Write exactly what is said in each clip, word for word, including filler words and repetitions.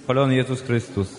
Chwalony Jezus Chrystus.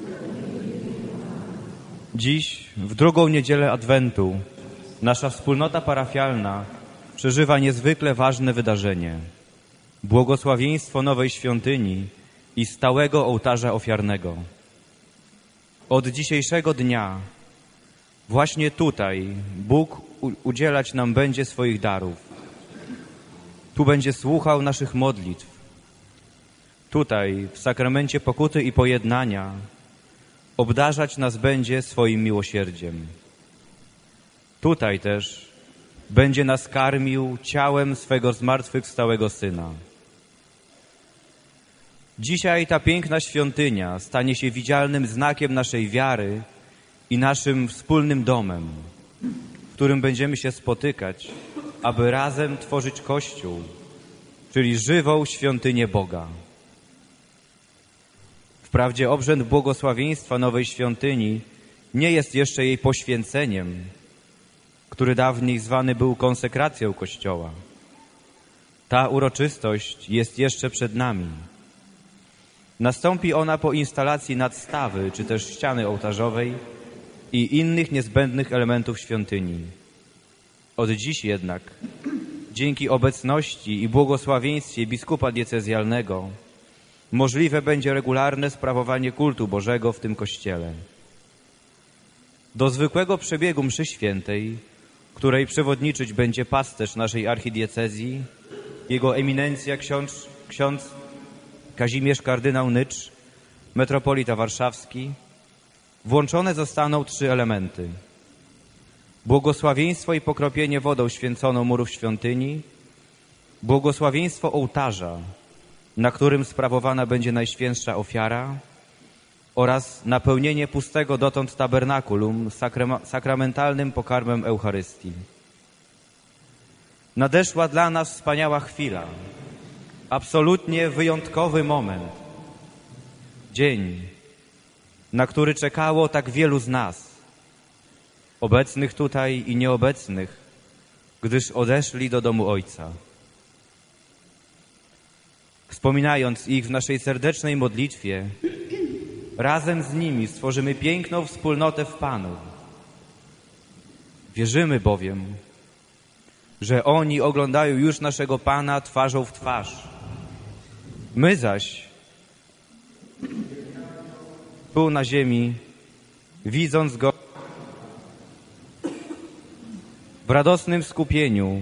Dziś, w drugą niedzielę Adwentu, nasza wspólnota parafialna przeżywa niezwykle ważne wydarzenie. Błogosławieństwo nowej świątyni i stałego ołtarza ofiarnego. Od dzisiejszego dnia właśnie tutaj Bóg udzielać nam będzie swoich darów. Tu będzie słuchał naszych modlitw. Tutaj, w sakramencie pokuty i pojednania, obdarzać nas będzie swoim miłosierdziem. Tutaj też będzie nas karmił ciałem swego zmartwychwstałego Syna. Dzisiaj ta piękna świątynia stanie się widzialnym znakiem naszej wiary i naszym wspólnym domem, w którym będziemy się spotykać, aby razem tworzyć Kościół, czyli żywą świątynię Boga. Wprawdzie obrzęd błogosławieństwa nowej świątyni nie jest jeszcze jej poświęceniem, który dawniej zwany był konsekracją Kościoła. Ta uroczystość jest jeszcze przed nami. Nastąpi ona po instalacji nadstawy, czy też ściany ołtarzowej i innych niezbędnych elementów świątyni. Od dziś jednak, dzięki obecności i błogosławieństwie biskupa diecezjalnego, możliwe będzie regularne sprawowanie kultu Bożego w tym kościele. Do zwykłego przebiegu mszy świętej, której przewodniczyć będzie pasterz naszej archidiecezji, jego eminencja ksiądz, ksiądz Kazimierz kardynał Nycz, metropolita warszawski, włączone zostaną trzy elementy. Błogosławieństwo i pokropienie wodą święconą murów świątyni, błogosławieństwo ołtarza, na którym sprawowana będzie najświętsza ofiara, oraz napełnienie pustego dotąd tabernakulum sakramentalnym pokarmem Eucharystii. Nadeszła dla nas wspaniała chwila, absolutnie wyjątkowy moment. Dzień, na który czekało tak wielu z nas, obecnych tutaj i nieobecnych, gdyż odeszli do domu Ojca. Wspominając ich w naszej serdecznej modlitwie, razem z nimi stworzymy piękną wspólnotę w Panu. Wierzymy bowiem, że oni oglądają już naszego Pana twarzą w twarz. My zaś, tu na ziemi, widząc Go w radosnym skupieniu,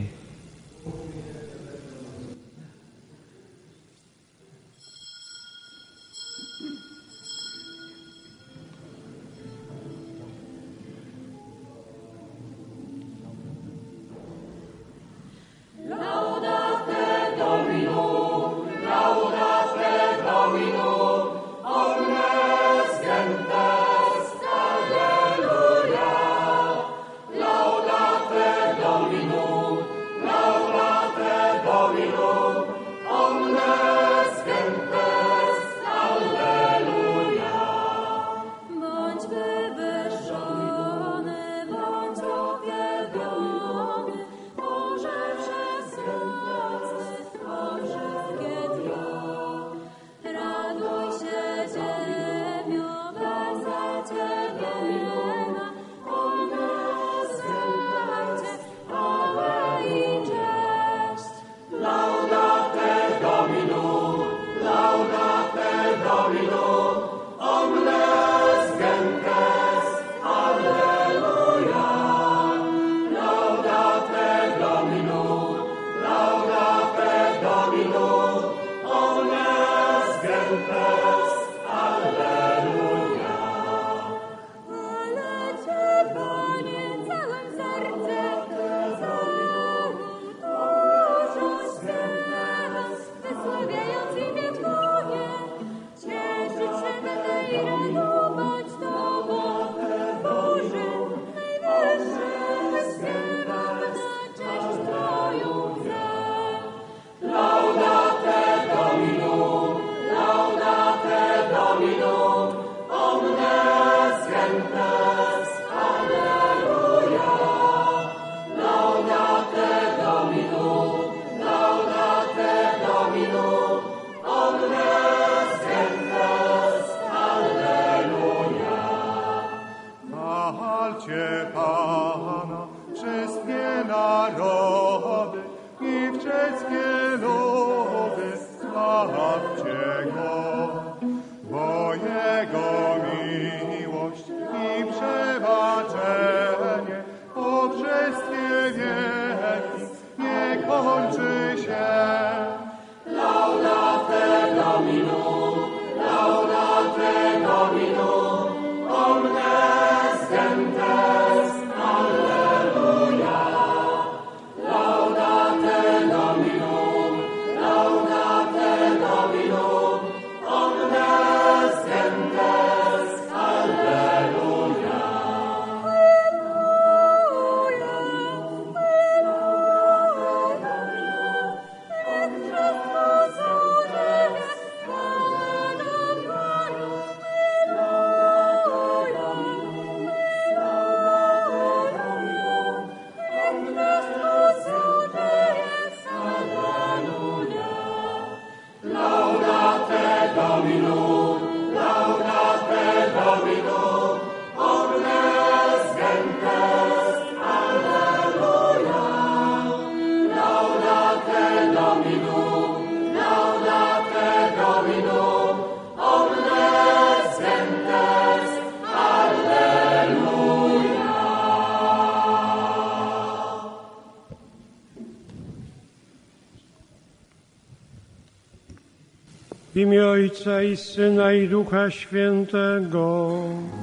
W imię Ojca i Syna i Ducha Świętego.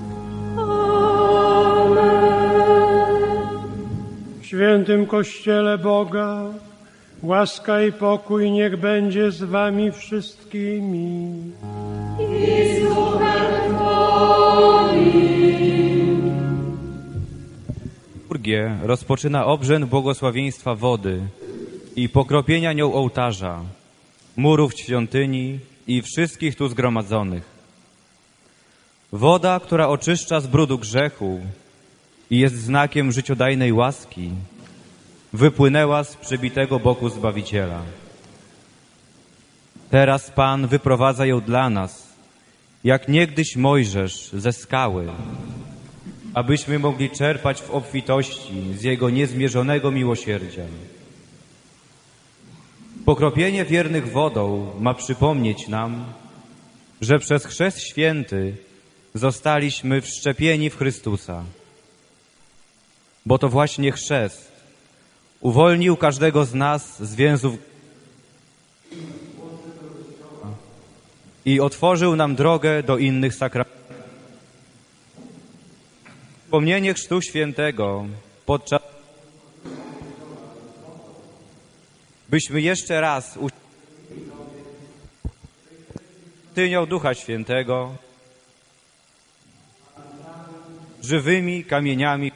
Amen. W świętym Kościele Boga łaska i pokój niech będzie z wami wszystkimi. I z duchem Twoim. Liturgię rozpoczyna obrzęd błogosławieństwa wody i pokropienia nią ołtarza, murów świątyni i wszystkich tu zgromadzonych. Woda, która oczyszcza z brudu grzechu i jest znakiem życiodajnej łaski, wypłynęła z przebitego boku Zbawiciela. Teraz Pan wyprowadza ją dla nas, jak niegdyś Mojżesz ze skały, abyśmy mogli czerpać w obfitości z Jego niezmierzonego miłosierdzia. Pokropienie wiernych wodą ma przypomnieć nam, że przez chrzest święty zostaliśmy wszczepieni w Chrystusa. Bo to właśnie chrzest uwolnił każdego z nas z więzów i otworzył nam drogę do innych sakramentów. Wspomnienie Chrztu Świętego podczas byśmy jeszcze raz uczynią Ducha Świętego żywymi kamieniami.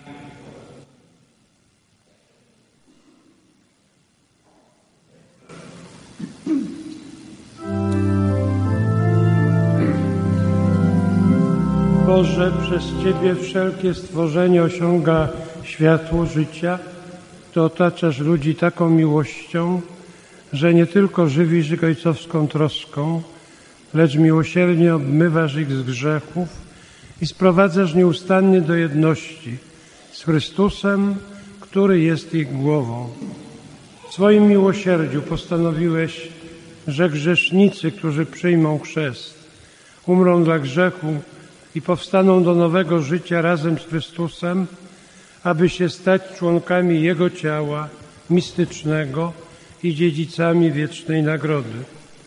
Boże, przez Ciebie wszelkie stworzenie osiąga światło życia. Ty otaczasz ludzi taką miłością, że nie tylko żywisz ich ojcowską troską, lecz miłosiernie obmywasz ich z grzechów i sprowadzasz nieustannie do jedności z Chrystusem, który jest ich głową. W swoim miłosierdziu postanowiłeś, że grzesznicy, którzy przyjmą chrzest, umrą dla grzechu i powstaną do nowego życia razem z Chrystusem, aby się stać członkami Jego ciała mistycznego i dziedzicami wiecznej nagrody.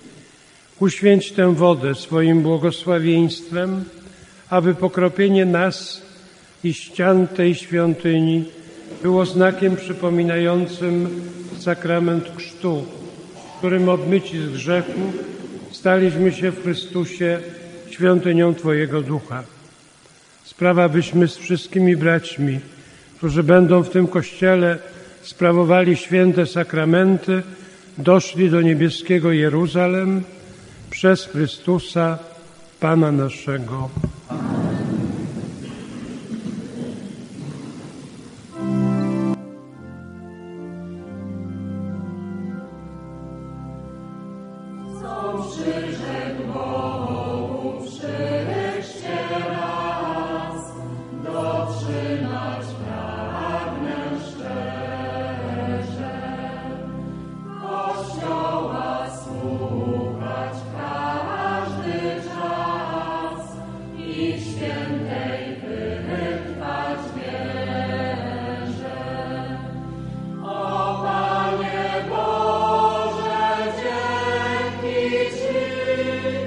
Uświęć tę wodę swoim błogosławieństwem, aby pokropienie nas i ścian tej świątyni było znakiem przypominającym sakrament chrztu, którym obmyci z grzechu staliśmy się w Chrystusie świątynią Twojego Ducha. Sprawa, byśmy z wszystkimi braćmi, którzy będą w tym Kościele sprawowali święte sakramenty, doszli do niebieskiego Jeruzalem przez Chrystusa, Pana naszego. Boże, dzięki Ci.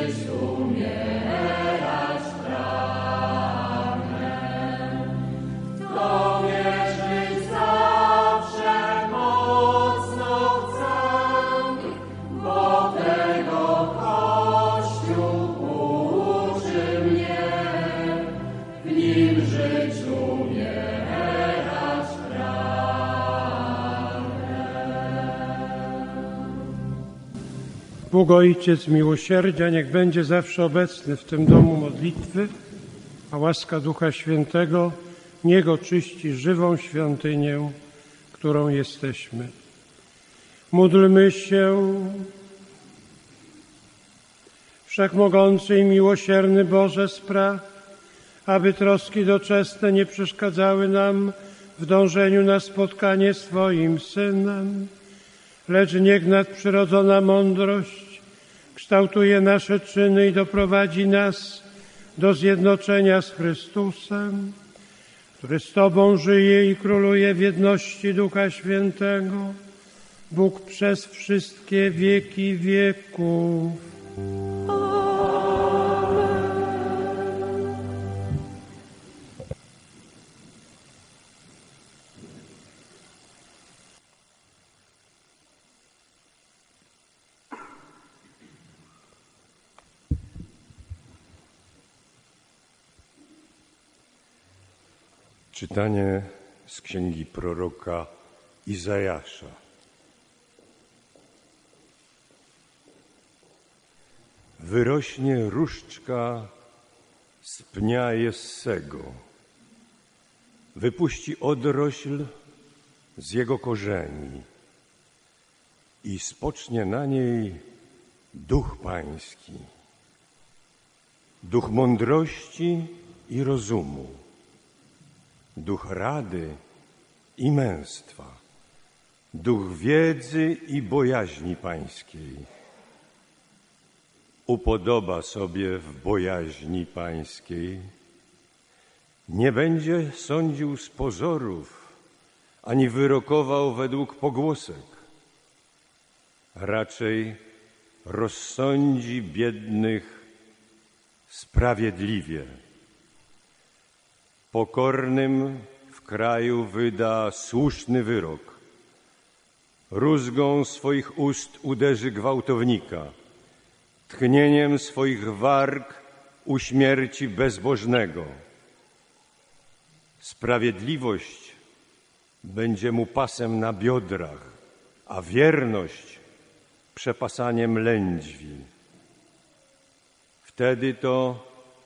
Bóg Ojciec miłosierdzia niech będzie zawsze obecny w tym domu modlitwy, a łaska Ducha Świętego niech oczyści żywą świątynię, którą jesteśmy. Módlmy się. Wszechmogący i miłosierny Boże, spraw, aby troski doczesne nie przeszkadzały nam w dążeniu na spotkanie z Twoim Synem, lecz niech nadprzyrodzona mądrość kształtuje nasze czyny i doprowadzi nas do zjednoczenia z Chrystusem, który z Tobą żyje i króluje w jedności Ducha Świętego, Bóg przez wszystkie wieki wieków. Czytanie z księgi proroka Izajasza. Wyrośnie różdżka z pnia Jessego, wypuści odrośl z jego korzeni i spocznie na niej Duch Pański, Duch mądrości i rozumu, Duch rady i męstwa, Duch wiedzy i bojaźni Pańskiej. Upodoba sobie w bojaźni Pańskiej. Nie będzie sądził z pozorów, ani wyrokował według pogłosek. Raczej rozsądzi biednych sprawiedliwie. Pokornym w kraju wyda słuszny wyrok. Rózgą swoich ust uderzy gwałtownika. Tchnieniem swoich warg uśmierci bezbożnego. Sprawiedliwość będzie mu pasem na biodrach, a wierność przepasaniem lędźwi. Wtedy to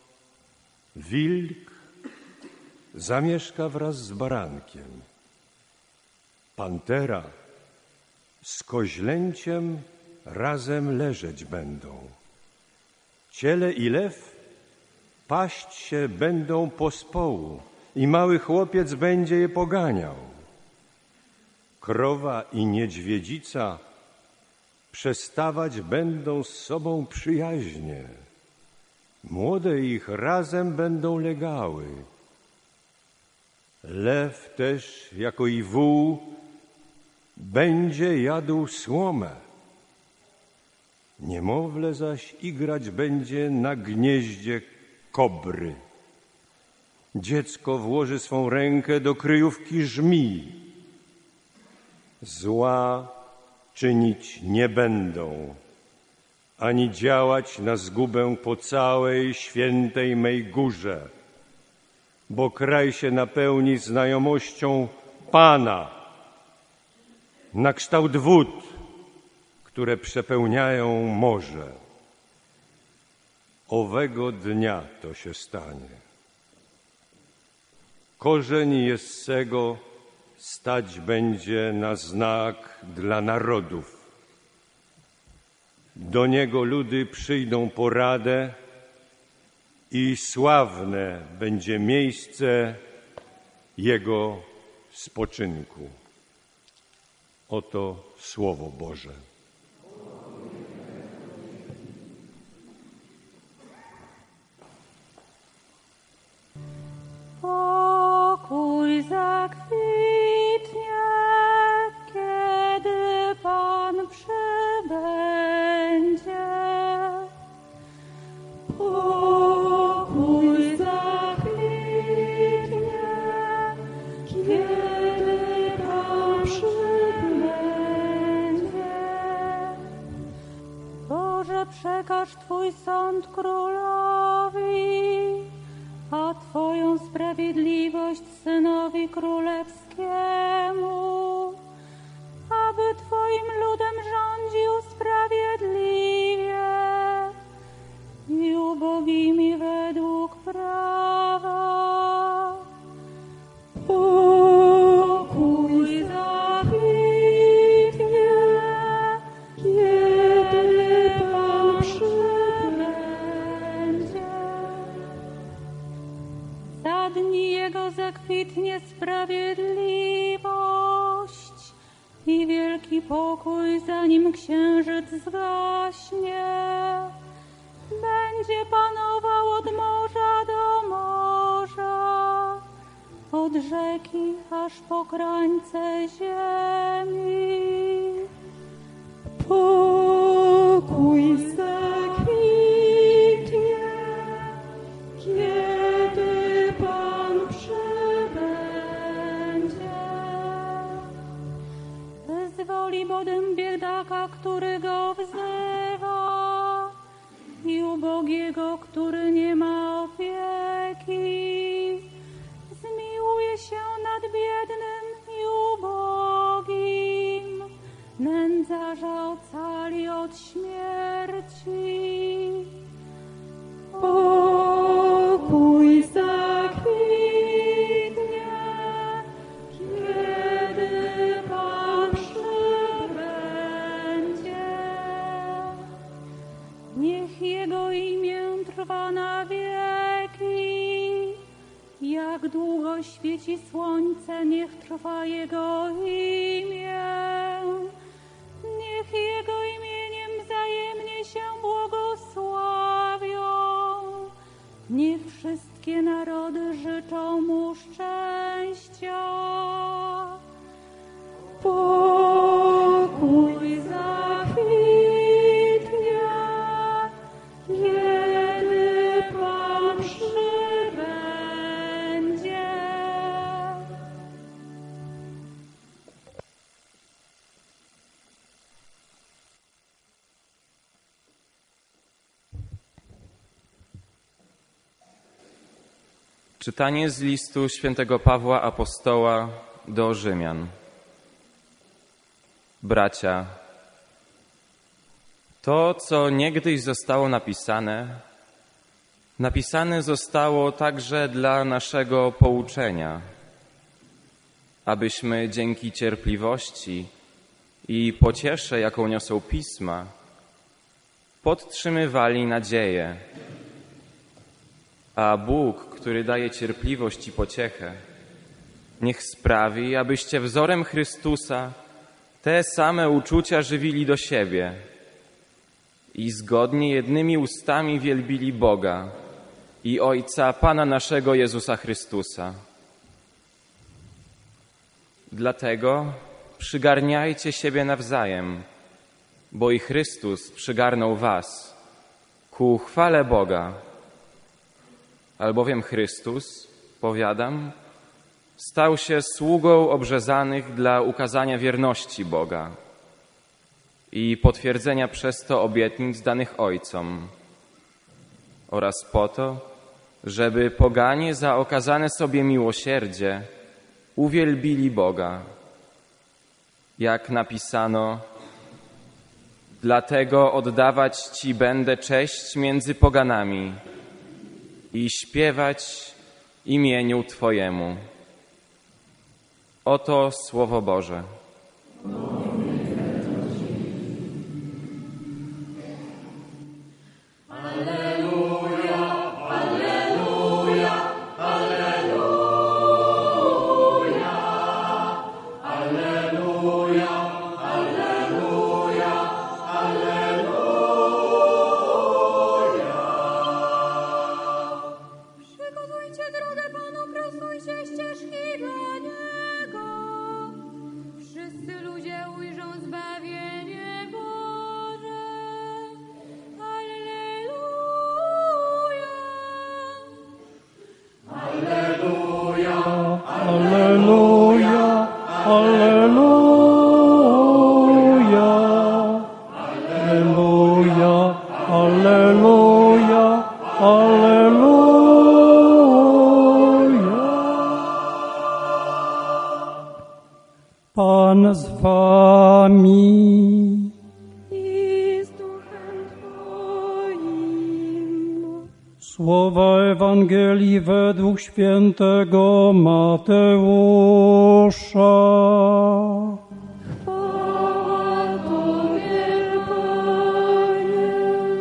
wilk zamieszka wraz z barankiem. Pantera z koźlęciem razem leżeć będą. Ciele i lew paść się będą pospołu i mały chłopiec będzie je poganiał. Krowa i niedźwiedzica przestawać będą z sobą przyjaźnie. Młode ich razem będą legały. Lew też, jako i wół, będzie jadł słomę. Niemowlę zaś igrać będzie na gnieździe kobry. Dziecko włoży swą rękę do kryjówki żmii. Zła czynić nie będą, ani działać na zgubę po całej świętej mej górze, bo kraj się napełni znajomością Pana, na kształt wód, które przepełniają morze. Owego dnia to się stanie. Korzeń Jessego stać będzie na znak dla narodów. Do niego ludy przyjdą po radę i sławne będzie miejsce jego spoczynku. Oto Słowo Boże. Pokój zakwitnie, kiedy Pan przybędzie. sąd królowi, a Twoją sprawiedliwość Synowi Królewskiemu, aby Twoim ludem rządził sprawiedliwie i ubogimi według prawa. Pokój zakwitnie, kiedy Pan przybędzie. Za dni Jego zakwitnie sprawiedliwość i wielki pokój, zanim księżyc zgaśnie. Będzie panował od morza do morza, od rzeki aż po krańce ziemi. Pokój zakwitnie, kiedy Pan przybędzie. Wyzwoli bowiem biedaka, który go wzywa, i ubogiego, który nie ma opieki. Zmiłuje się nad biednym i ubogim, nędzarza ocali od śmierci. Pokój zakwitnie, kiedy Pan przybędzie. Niech Jego imię trwa na wieki. Jak długo świeci słońce, niech trwa Jego imię. Niech Jego imieniem wzajemnie się błogosławią. Niech wszystkie narody życzą Mu szczęścia. Pokój zakwitnie, kiedy Pan przybędzie. Czytanie z listu świętego Pawła Apostoła do Rzymian. Bracia, to, co niegdyś zostało napisane, napisane zostało także dla naszego pouczenia, abyśmy dzięki cierpliwości i pociesze, jaką niosą Pisma, podtrzymywali nadzieję. A Bóg, który daje cierpliwość i pociechę, niech sprawi, abyście wzorem Chrystusa te same uczucia żywili do siebie i zgodnie jednymi ustami wielbili Boga i Ojca Pana naszego Jezusa Chrystusa. Dlatego przygarniajcie siebie nawzajem, bo i Chrystus przygarnął was ku chwale Boga. Albowiem Chrystus, powiadam, stał się sługą obrzezanych dla ukazania wierności Boga i potwierdzenia przez to obietnic danych Ojcom oraz po to, żeby poganie za okazane sobie miłosierdzie uwielbili Boga. Jak napisano, dlatego oddawać Ci będę cześć między poganami i śpiewać imieniu Twojemu. Oto Słowo Boże. Przygotujcie drogę Panu, prostujcie ścieżki dla Niego. Alleluja. Pan z wami. I z duchem Twoim. Słowa Ewangelii według świętego Mateusza. Chwała Tobie, Panie.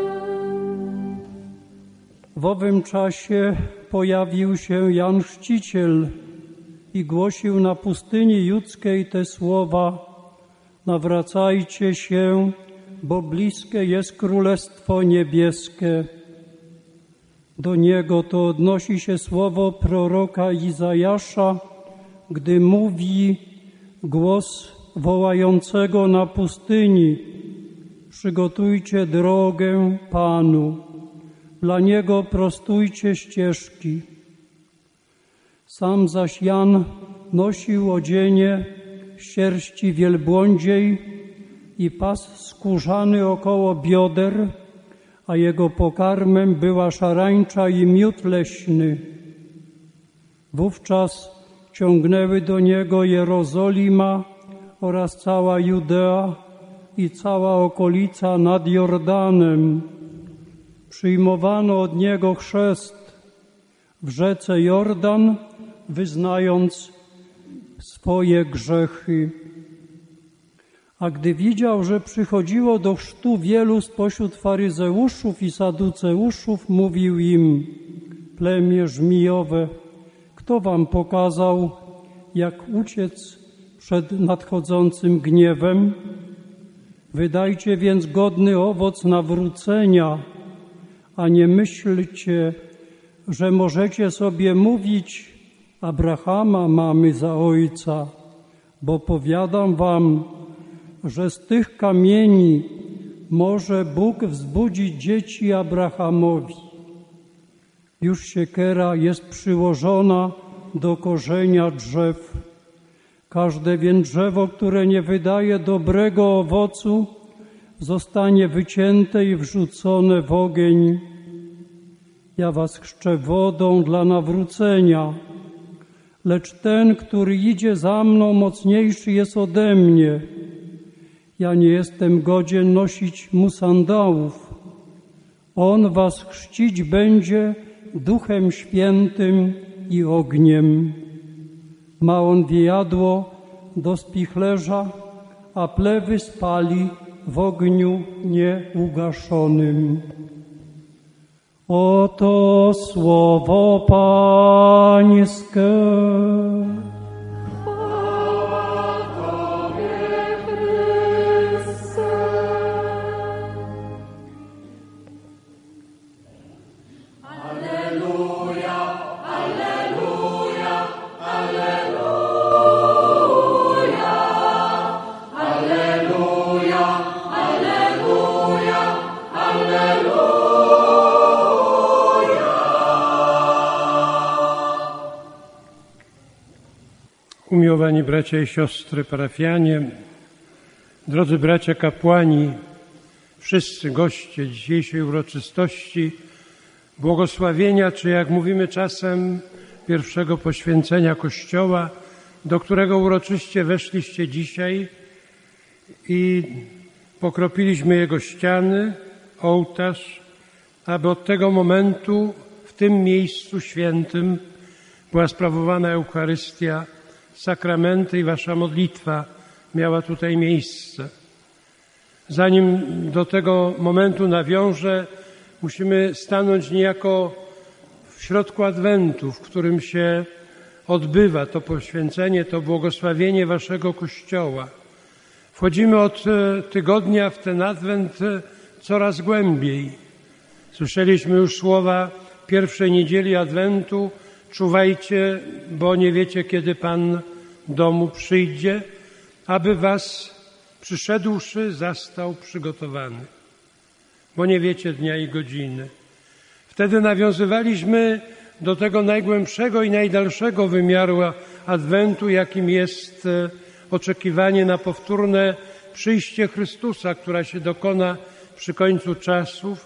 W owym czasie pojawił się Jan Chrzciciel i głosił na pustyni judzkiej te słowa: nawracajcie się, bo bliskie jest Królestwo Niebieskie. Do niego to odnosi się słowo proroka Izajasza, gdy mówi głos wołającego na pustyni: przygotujcie drogę Panu, dla Niego prostujcie ścieżki. Sam zaś Jan nosił odzienie sierści wielbłądziej i pas skórzany około bioder, a jego pokarmem była szarańcza i miód leśny. Wówczas ciągnęły do niego Jerozolima oraz cała Judea i cała okolica nad Jordanem. Przyjmowano od niego chrzest w rzece Jordan, wyznając swoje grzechy. A gdy widział, że przychodziło do chrztu wielu spośród faryzeuszów i saduceuszów, mówił im: plemię żmijowe, kto wam pokazał, jak uciec przed nadchodzącym gniewem? Wydajcie więc godny owoc nawrócenia, a nie myślcie, że możecie sobie mówić: Abrahama mamy za ojca, bo powiadam wam, że z tych kamieni może Bóg wzbudzić dzieci Abrahamowi. Już siekiera jest przyłożona do korzenia drzew. Każde więc drzewo, które nie wydaje dobrego owocu, zostanie wycięte i wrzucone w ogień. Ja was chrzczę wodą dla nawrócenia, lecz ten, który idzie za mną, mocniejszy jest ode mnie. Ja nie jestem godzien nosić mu sandałów. On was chrzcić będzie Duchem Świętym i ogniem. Ma on wiejadło do spichlerza, a plewy spali w ogniu nieugaszonym. Oto słowo Pańskie. Umiłowani bracia i siostry parafianie, drodzy bracia kapłani, wszyscy goście dzisiejszej uroczystości, błogosławienia, czy jak mówimy czasem, pierwszego poświęcenia Kościoła, do którego uroczyście weszliście dzisiaj i pokropiliśmy jego ściany, ołtarz, aby od tego momentu w tym miejscu świętym była sprawowana Eucharystia, sakramenty i wasza modlitwa miała tutaj miejsce. Zanim do tego momentu nawiążę, musimy stanąć niejako w środku Adwentu, w którym się odbywa to poświęcenie, to błogosławienie waszego Kościoła. Wchodzimy od tygodnia w ten Adwent coraz głębiej. Słyszeliśmy już słowa pierwszej niedzieli Adwentu: czuwajcie, bo nie wiecie, kiedy Pan domu przyjdzie, aby was przyszedłszy zastał przygotowany, bo nie wiecie dnia i godziny. Wtedy nawiązywaliśmy do tego najgłębszego i najdalszego wymiaru Adwentu, jakim jest oczekiwanie na powtórne przyjście Chrystusa, która się dokona przy końcu czasów,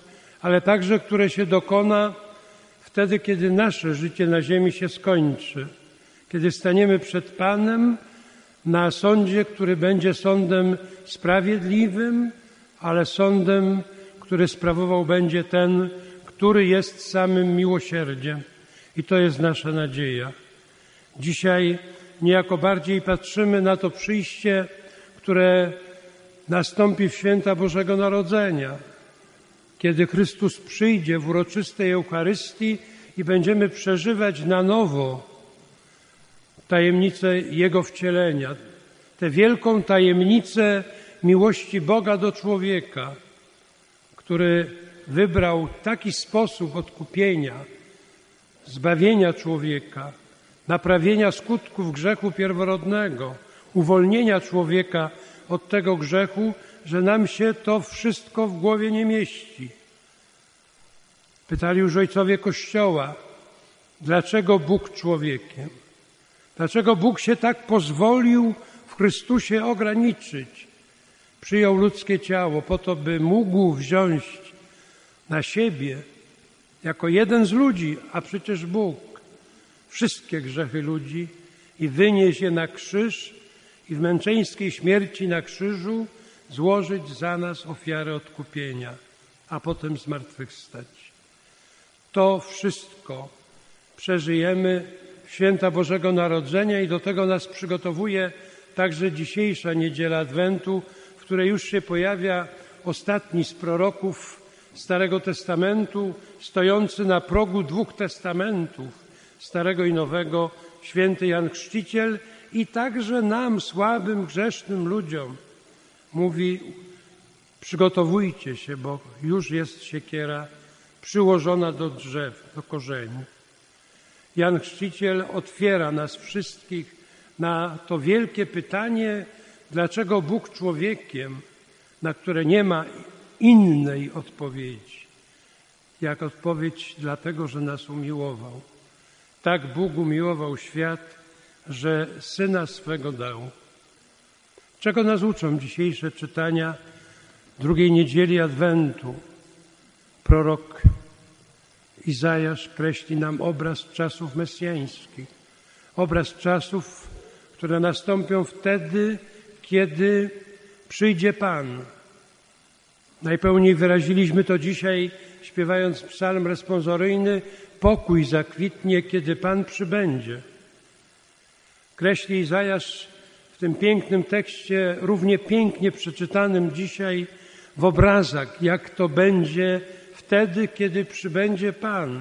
ale także które się dokona wtedy, kiedy nasze życie na ziemi się skończy, kiedy staniemy przed Panem na sądzie, który będzie sądem sprawiedliwym, ale sądem, który sprawował będzie ten, który jest samym miłosierdziem. I to jest nasza nadzieja. Dzisiaj niejako bardziej patrzymy na to przyjście, które nastąpi w święta Bożego Narodzenia, kiedy Chrystus przyjdzie w uroczystej Eucharystii i będziemy przeżywać na nowo tajemnicę Jego wcielenia, tę wielką tajemnicę miłości Boga do człowieka, który wybrał taki sposób odkupienia, zbawienia człowieka, naprawienia skutków grzechu pierworodnego, uwolnienia człowieka od tego grzechu, że nam się to wszystko w głowie nie mieści. Pytali już ojcowie Kościoła, dlaczego Bóg człowiekiem? Dlaczego Bóg się tak pozwolił w Chrystusie ograniczyć? Przyjął ludzkie ciało po to, by mógł wziąć na siebie jako jeden z ludzi, a przecież Bóg, wszystkie grzechy ludzi i wynieść je na krzyż i w męczeńskiej śmierci na krzyżu złożyć za nas ofiarę odkupienia, a potem zmartwychwstać. To wszystko przeżyjemy w święta Bożego Narodzenia i do tego nas przygotowuje także dzisiejsza niedziela Adwentu, w której już się pojawia ostatni z proroków Starego Testamentu, stojący na progu dwóch testamentów, Starego i Nowego, święty Jan Chrzciciel i także nam, słabym, grzesznym ludziom mówi: przygotowujcie się, bo już jest siekiera przyłożona do drzew, do korzeni. Jan Chrzciciel otwiera nas wszystkich na to wielkie pytanie, dlaczego Bóg człowiekiem, na które nie ma innej odpowiedzi, jak odpowiedź dlatego, że nas umiłował. Tak Bóg umiłował świat, że Syna swego dał. Czego nas uczą dzisiejsze czytania drugiej niedzieli Adwentu? Prorok Izajasz kreśli nam obraz czasów mesjańskich. Obraz czasów, które nastąpią wtedy, kiedy przyjdzie Pan. Najpełniej wyraziliśmy to dzisiaj, śpiewając psalm responsoryjny: pokój zakwitnie, kiedy Pan przybędzie. Kreśli Izajasz w tym pięknym tekście, równie pięknie przeczytanym dzisiaj, w obrazach, jak to będzie wtedy, kiedy przybędzie Pan.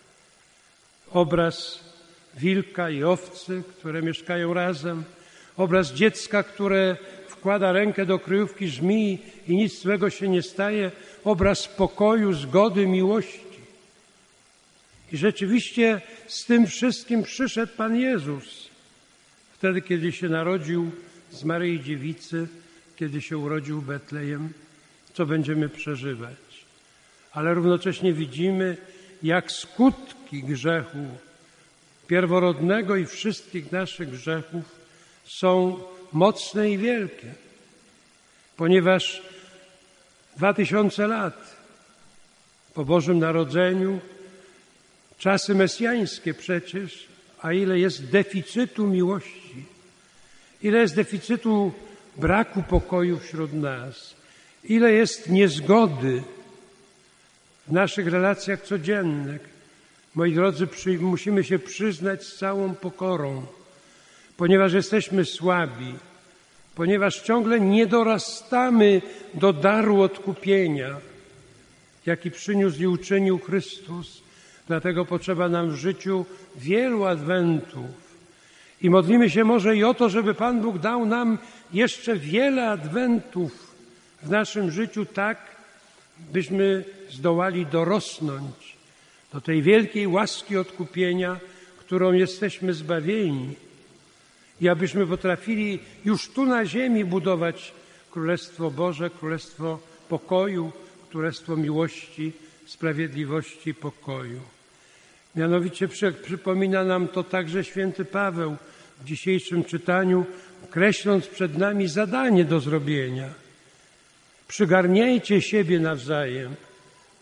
Obraz wilka i owcy, które mieszkają razem. Obraz dziecka, które wkłada rękę do kryjówki żmii i nic złego się nie staje. Obraz pokoju, zgody, miłości. I rzeczywiście z tym wszystkim przyszedł Pan Jezus. Wtedy, kiedy się narodził z Maryi Dziewicy, kiedy się urodził w Betlejem, co będziemy przeżywać. Ale równocześnie widzimy, jak skutki grzechu pierworodnego i wszystkich naszych grzechów są mocne i wielkie. Ponieważ dwa tysiące lat po Bożym Narodzeniu, czasy mesjańskie przecież, a ile jest deficytu miłości, ile jest deficytu braku pokoju wśród nas, ile jest niezgody w naszych relacjach codziennych. Moi drodzy, przy, musimy się przyznać z całą pokorą, ponieważ jesteśmy słabi, ponieważ ciągle nie dorastamy do daru odkupienia, jaki przyniósł i uczynił Chrystus. Dlatego potrzeba nam w życiu wielu adwentów. I modlimy się może i o to, żeby Pan Bóg dał nam jeszcze wiele adwentów w naszym życiu, tak byśmy zdołali dorosnąć do tej wielkiej łaski odkupienia, którą jesteśmy zbawieni. I abyśmy potrafili już tu na ziemi budować Królestwo Boże, Królestwo pokoju, Królestwo miłości, sprawiedliwości i pokoju. Mianowicie przypomina nam to także święty Paweł w dzisiejszym czytaniu, kreśląc przed nami zadanie do zrobienia. Przygarniajcie siebie nawzajem,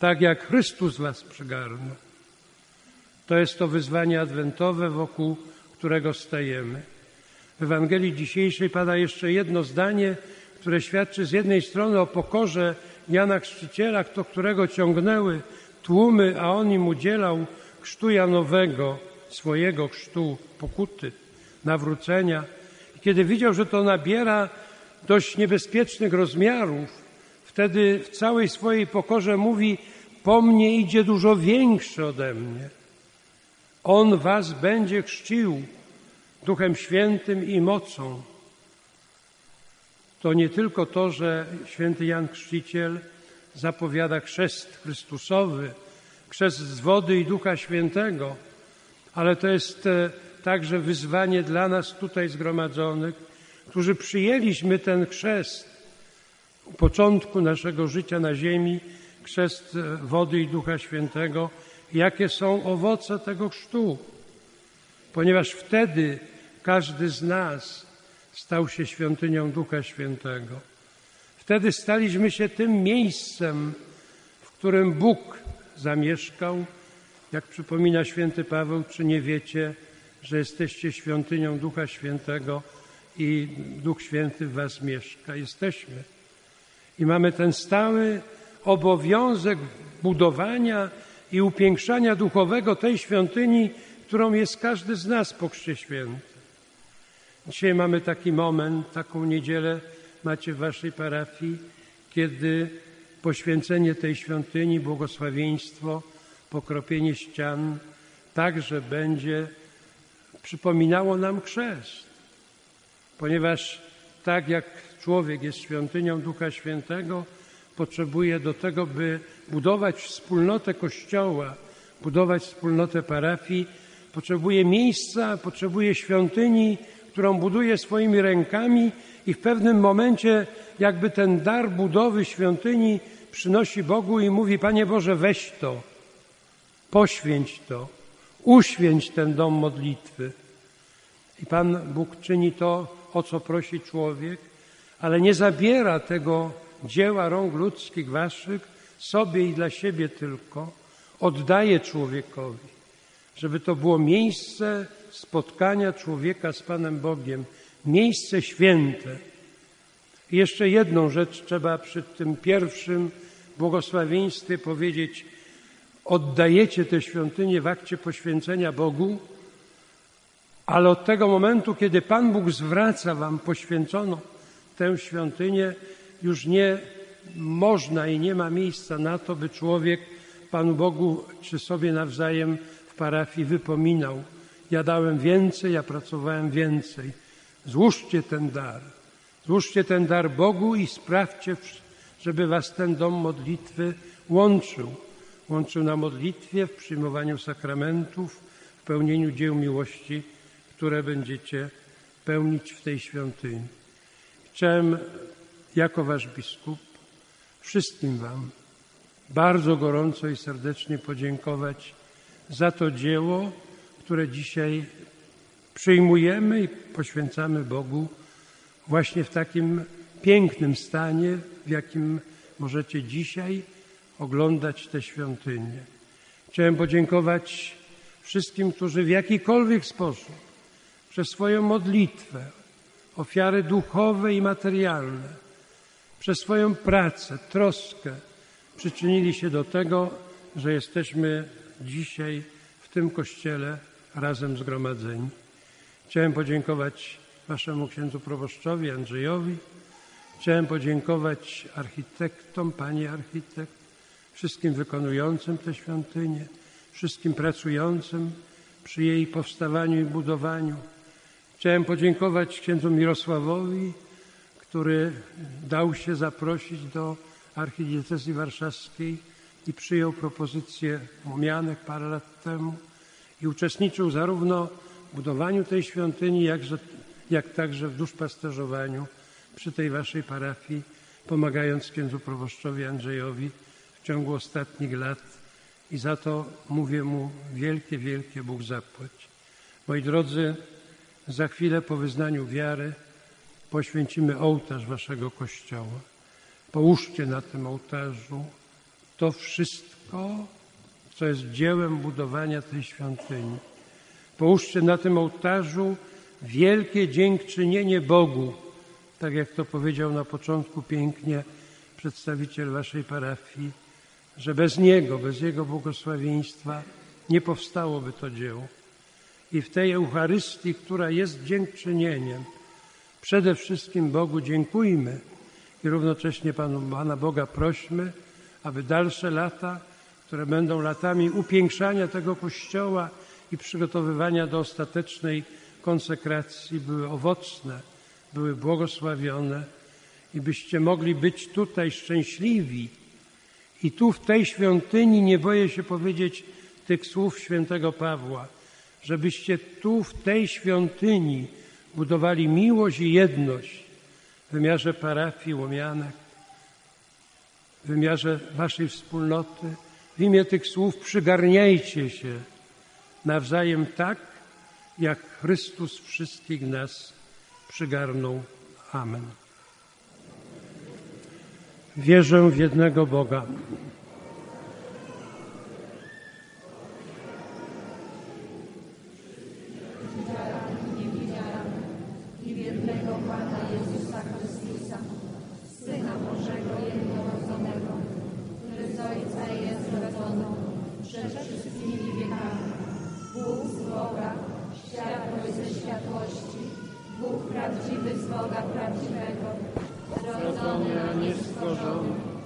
tak jak Chrystus was przygarnął. To jest to wyzwanie adwentowe, wokół którego stajemy. W Ewangelii dzisiejszej pada jeszcze jedno zdanie, które świadczy z jednej strony o pokorze Jana Chrzciciela, do którego ciągnęły tłumy, a on im udzielał chrztu Janowego, swojego chrztu, pokuty, nawrócenia. I kiedy widział, że to nabiera dość niebezpiecznych rozmiarów, wtedy w całej swojej pokorze mówi: po mnie idzie dużo większy ode mnie. On was będzie chrzcił Duchem Świętym i mocą. To nie tylko to, że święty Jan Chrzciciel zapowiada chrzest Chrystusowy, chrzest z wody i Ducha Świętego, ale to jest także wyzwanie dla nas tutaj zgromadzonych, którzy przyjęliśmy ten chrzest u początku naszego życia na ziemi, chrzest wody i Ducha Świętego. Jakie są owoce tego chrztu? Ponieważ wtedy każdy z nas stał się świątynią Ducha Świętego. Wtedy staliśmy się tym miejscem, w którym Bóg zamieszkał. Jak przypomina święty Paweł, czy nie wiecie, że jesteście świątynią Ducha Świętego i Duch Święty w was mieszka? Jesteśmy. I mamy ten stały obowiązek budowania i upiększania duchowego tej świątyni, którą jest każdy z nas po Chrzcie Świętym. Dzisiaj mamy taki moment, taką niedzielę macie w waszej parafii, kiedy poświęcenie tej świątyni, błogosławieństwo, pokropienie ścian także będzie przypominało nam chrzest. Ponieważ tak jak człowiek jest świątynią Ducha Świętego, potrzebuje do tego, by budować wspólnotę Kościoła, budować wspólnotę parafii, potrzebuje miejsca, potrzebuje świątyni, którą buduje swoimi rękami i w pewnym momencie jakby ten dar budowy świątyni przynosi Bogu i mówi: Panie Boże, weź to, poświęć to, uświęć ten dom modlitwy. I Pan Bóg czyni to, o co prosi człowiek, ale nie zabiera tego dzieła rąk ludzkich waszych sobie i dla siebie tylko, oddaje człowiekowi, żeby to było miejsce spotkania człowieka z Panem Bogiem, miejsce święte. I jeszcze jedną rzecz trzeba przy tym pierwszym błogosławieństwie powiedzieć: oddajecie tę świątynię w akcie poświęcenia Bogu, ale od tego momentu, kiedy Pan Bóg zwraca wam poświęconą tę świątynię, już nie można i nie ma miejsca na to, by człowiek Panu Bogu czy sobie nawzajem w parafii wypominał: ja dałem więcej, ja pracowałem więcej. Złóżcie ten dar. Złóżcie ten dar Bogu i sprawdźcie, żeby was ten dom modlitwy łączył. Łączył na modlitwie, w przyjmowaniu sakramentów, w pełnieniu dzieł miłości, które będziecie pełnić w tej świątyni. Chciałem jako wasz biskup wszystkim wam bardzo gorąco i serdecznie podziękować za to dzieło, które dzisiaj przyjmujemy i poświęcamy Bogu właśnie w takim pięknym stanie, w jakim możecie dzisiaj oglądać tę świątynię. Chciałem podziękować wszystkim, którzy w jakikolwiek sposób przez swoją modlitwę, ofiary duchowe i materialne, przez swoją pracę, troskę przyczynili się do tego, że jesteśmy dzisiaj w tym kościele razem zgromadzeni. Chciałem podziękować waszemu księdzu proboszczowi Andrzejowi. Chciałem podziękować architektom, pani architekt, wszystkim wykonującym tę świątynię, wszystkim pracującym przy jej powstawaniu i budowaniu. Chciałem podziękować księdzu Mirosławowi, który dał się zaprosić do archidiecezji warszawskiej i przyjął propozycję Mumianek parę lat temu i uczestniczył zarówno w budowaniu tej świątyni, jakże, jak także w duszpasterzowaniu przy tej waszej parafii, pomagając księdzu proboszczowi Andrzejowi w ciągu ostatnich lat. I za to mówię mu wielkie, wielkie Bóg zapłać. Moi drodzy, za chwilę po wyznaniu wiary poświęcimy ołtarz waszego kościoła. Połóżcie na tym ołtarzu to wszystko, co jest dziełem budowania tej świątyni. Połóżcie na tym ołtarzu wielkie dziękczynienie Bogu, tak jak to powiedział na początku pięknie przedstawiciel waszej parafii, że bez Niego, bez Jego błogosławieństwa nie powstałoby to dzieło. I w tej Eucharystii, która jest dziękczynieniem, przede wszystkim Bogu dziękujmy i równocześnie Panu, Pana Boga prośmy, aby dalsze lata, które będą latami upiększania tego Kościoła i przygotowywania do ostatecznej konsekracji, były owocne, były błogosławione i byście mogli być tutaj szczęśliwi. I tu w tej świątyni, nie boję się powiedzieć tych słów świętego Pawła, żebyście tu w tej świątyni budowali miłość i jedność w wymiarze parafii, łomianek, w wymiarze waszej wspólnoty. W imię tych słów przygarniajcie się nawzajem tak, jak Chrystus wszystkich nas przygarnął. Amen. Wierzę w jednego Boga. I w jednego Pana Jezusa Chrystusa, Syna Bożego jednorodzonego, który z Ojca jest rodzony przed wszystkimi wiekami. Bóg z Boga, światłość ze światłości, Bóg prawdziwy z Boga prawdziwego, Rodzony, a nie stworzony,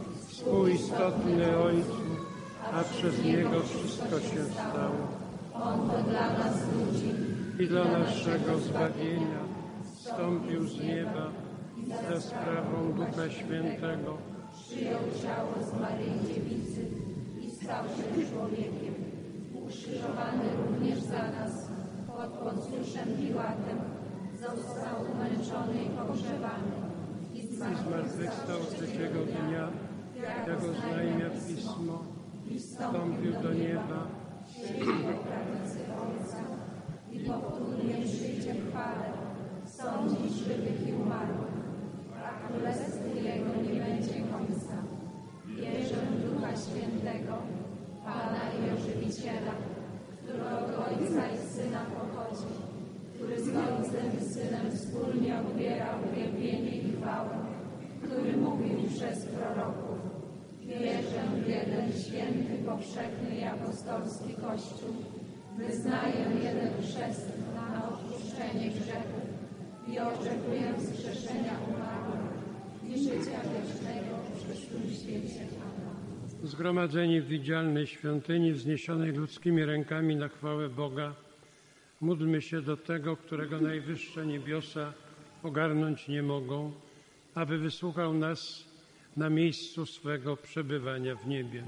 współistotny Ojcu, a przez Niego wszystko się stało. On to dla nas ludzi I dla naszego zbawienia wstąpił z nieba za sprawą Ducha Świętego. przyjął ciało z Maryi Dziewicy i stał się człowiekiem. Ukrzyżowany również za nas pod Poncjuszem Piłatem, został umęczony i pogrzebany i I zmartwychwstał trzeciego dnia, jak oznajmia Pismo, i wstąpił do nieba. siedzi po prawicy Ojca i powtórnie przyjdzie w chwale sądzić żywych i umarłych, a królestwu Jego nie będzie końca. Wierzę w Ducha Świętego, Pana i Ożywiciela, który od Ojca i Syna pochodzi, który z Ojcem i Synem wspólnie odbiera uwielbienie i chwałę, który mówił przez proroków. Wierzę w jeden święty, powszechny i apostolski Kościół. Wyznaję jeden chrzest na odpuszczenie grzechów i oczekuję wskrzeszenia umarłych i życia wiecznego w przyszłym świecie. Amen. Zgromadzeni w widzialnej świątyni, wzniesionej ludzkimi rękami na chwałę Boga, módlmy się do tego, którego najwyższe niebiosa ogarnąć nie mogą, aby wysłuchał nas na miejscu swego przebywania w niebie.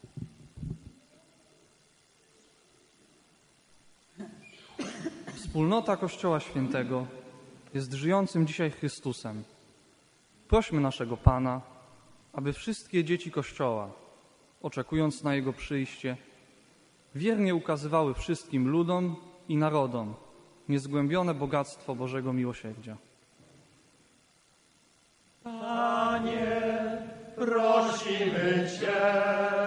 Wspólnota Kościoła Świętego jest żyjącym dzisiaj Chrystusem. Prośmy naszego Pana, aby wszystkie dzieci Kościoła, oczekując na Jego przyjście, wiernie ukazywały wszystkim ludom i narodom niezgłębione bogactwo Bożego miłosierdzia. Panie, prosimy Cię.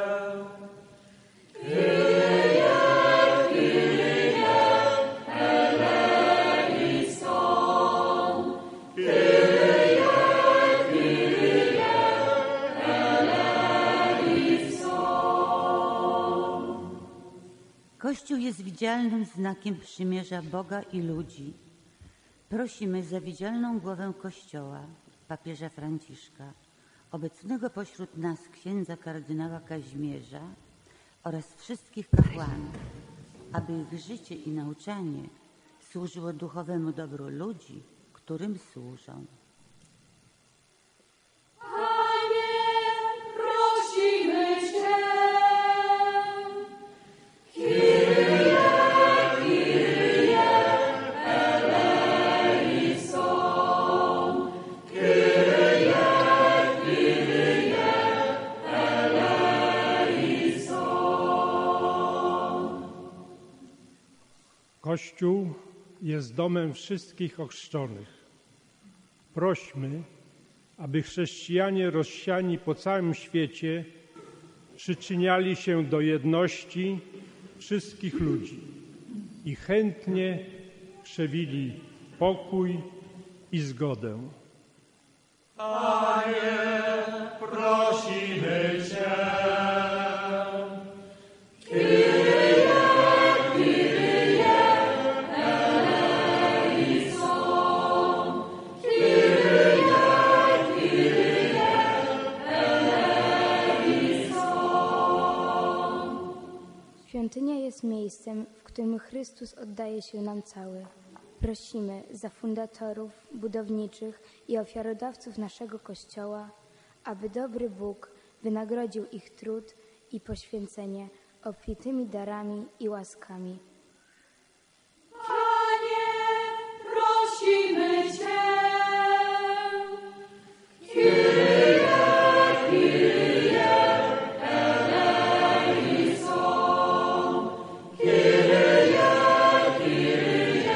Kościół jest widzialnym znakiem przymierza Boga i ludzi. Prosimy za widzialną głowę Kościoła, papieża Franciszka, obecnego pośród nas księdza kardynała Kazimierza oraz wszystkich kapłanów, aby ich życie i nauczanie służyło duchowemu dobru ludzi, którym służą. Kościół jest domem wszystkich ochrzczonych. Prośmy, aby chrześcijanie rozsiani po całym świecie przyczyniali się do jedności wszystkich ludzi i chętnie krzewili pokój i zgodę. Panie, prosimy Cię. Kyrie, Kyrie, eleison. Kyrie, Kyrie, eleison. Świątynia jest miejscem, w którym Chrystus oddaje się nam cały. Prosimy za fundatorów, budowniczych i ofiarodawców naszego Kościoła, aby dobry Bóg wynagrodził ich trud i poświęcenie obfitymi darami i łaskami. Panie, prosimy Cię. Kyrie, Kyrie, eleison. Kyrie, Kyrie,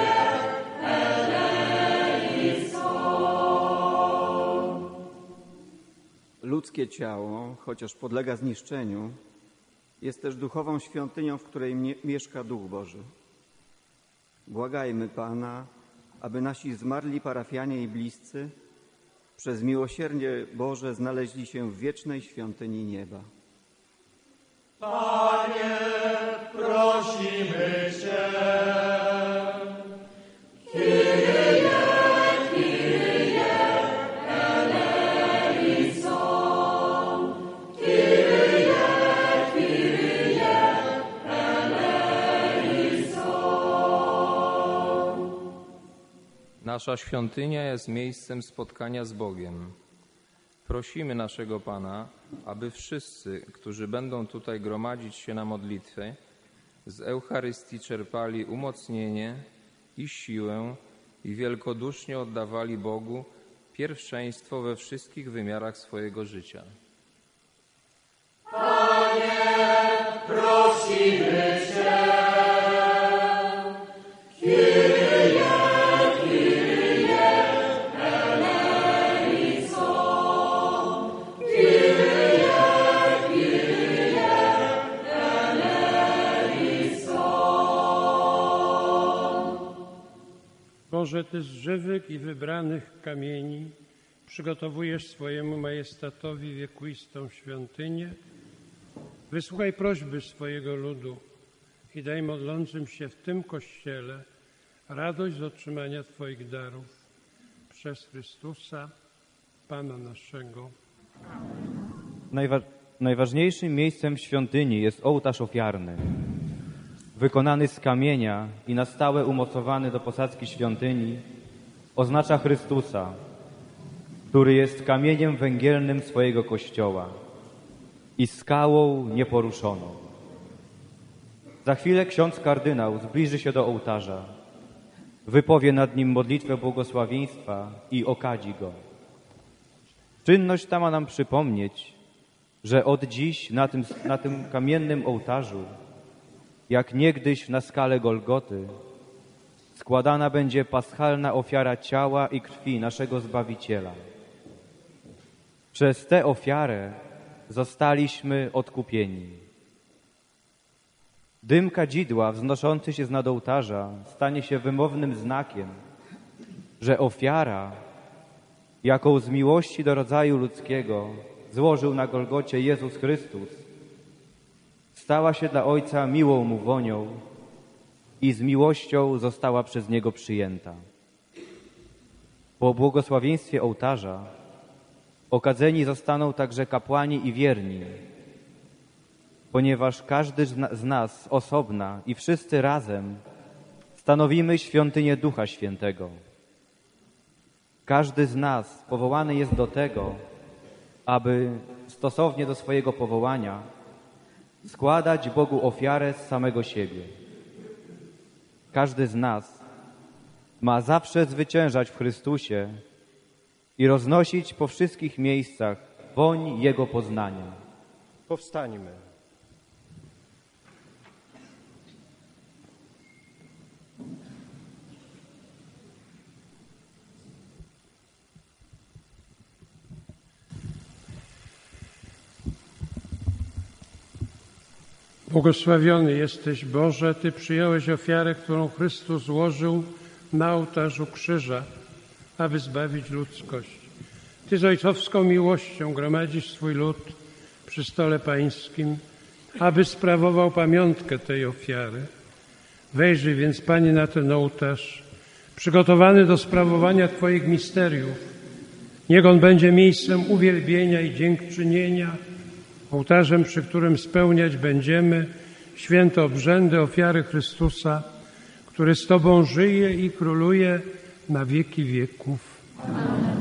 eleison. Ludzkie ciało, chociaż podlega zniszczeniu, jest też duchową świątynią, w której mie- mieszka Duch Boży. Błagajmy Pana, aby nasi zmarli parafianie i bliscy przez miłosierdzie Boże znaleźli się w wiecznej świątyni nieba. Panie, prosimy Cię. Kyrie, Kyrie, eleison. Kyrie, Kyrie, eleison. Nasza świątynia jest miejscem spotkania z Bogiem. Prosimy naszego Pana, aby wszyscy, którzy będą tutaj gromadzić się na modlitwę, z Eucharystii czerpali umocnienie i siłę i wielkodusznie oddawali Bogu pierwszeństwo we wszystkich wymiarach swojego życia. Panie, prosimy Cię. Kyrie, Kyrie, eleison. Kyrie, Kyrie, eleison. Boże, Ty z żywych i wybranych kamieni przygotowujesz swojemu majestatowi wiekuistą świątynię. Wysłuchaj prośby swojego ludu i daj modlącym się w tym Kościele radość z otrzymania Twoich darów przez Chrystusa, Pana naszego. Najwa- najważniejszym miejscem w świątyni jest ołtarz ofiarny, wykonany z kamienia i na stałe umocowany do posadzki świątyni, oznacza Chrystusa, który jest kamieniem węgielnym swojego Kościoła i skałą nieporuszoną. Za chwilę ksiądz kardynał zbliży się do ołtarza, wypowie nad nim modlitwę błogosławieństwa i okadzi go. Czynność ta ma nam przypomnieć, że od dziś na tym, na tym kamiennym ołtarzu, jak niegdyś na skale Golgoty, składana będzie paschalna ofiara ciała i krwi naszego Zbawiciela. Przez tę ofiarę zostaliśmy odkupieni. Dym kadzidła wznoszący się z nad ołtarza stanie się wymownym znakiem, że ofiara, jaką z miłości do rodzaju ludzkiego złożył na Golgocie Jezus Chrystus, stała się dla Ojca miłą Mu wonią i z miłością została przez Niego przyjęta. Po błogosławieństwie ołtarza okadzeni zostaną także kapłani i wierni, ponieważ każdy z nas z osobna i wszyscy razem stanowimy świątynię Ducha Świętego. Każdy z nas powołany jest do tego, aby stosownie do swojego powołania składać Bogu ofiarę z samego siebie. Każdy z nas ma zawsze zwyciężać w Chrystusie i roznosić po wszystkich miejscach woń Jego poznania. Powstańmy. Błogosławiony jesteś, Boże, Ty przyjąłeś ofiarę, którą Chrystus złożył na ołtarzu krzyża, aby zbawić ludzkość. Ty z ojcowską miłością gromadzisz swój lud przy stole pańskim, aby sprawował pamiątkę tej ofiary. Wejrzyj więc, Panie, na ten ołtarz, przygotowany do sprawowania Twoich misteriów. Niech on będzie miejscem uwielbienia i dziękczynienia, ołtarzem, przy którym spełniać będziemy święte obrzędy ofiary Chrystusa, który z Tobą żyje i króluje na wieki wieków. Amen.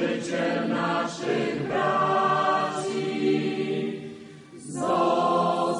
Oskarżyciel naszych braci, został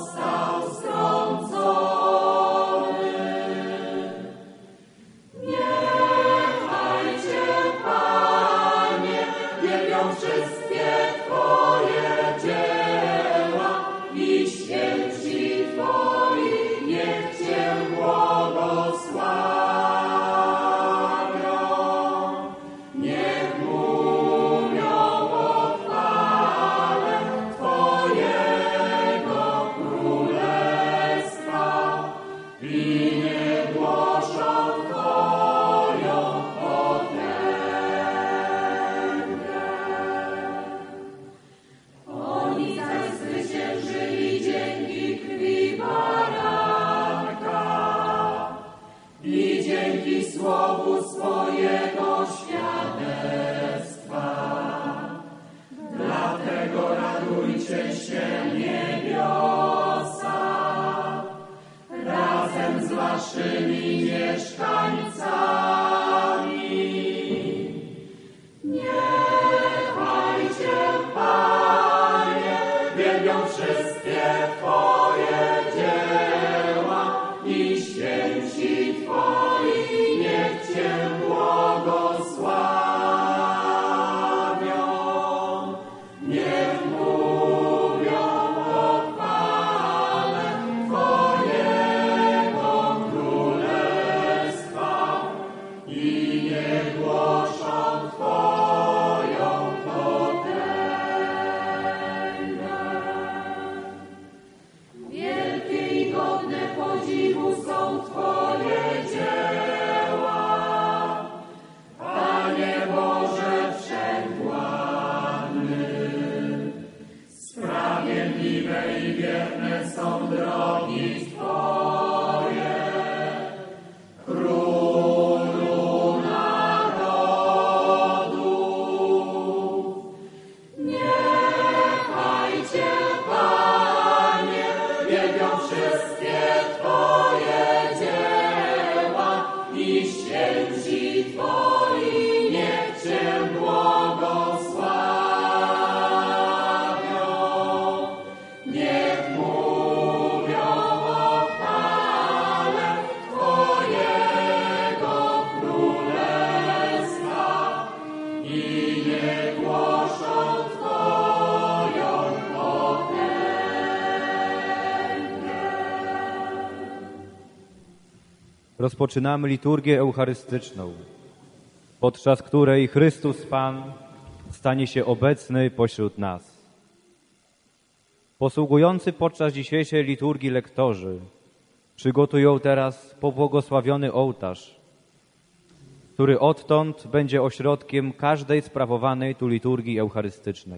rozpoczynamy liturgię eucharystyczną, podczas której Chrystus Pan stanie się obecny pośród nas. Posługujący podczas dzisiejszej liturgii lektorzy przygotują teraz pobłogosławiony ołtarz, który odtąd będzie ośrodkiem każdej sprawowanej tu liturgii eucharystycznej.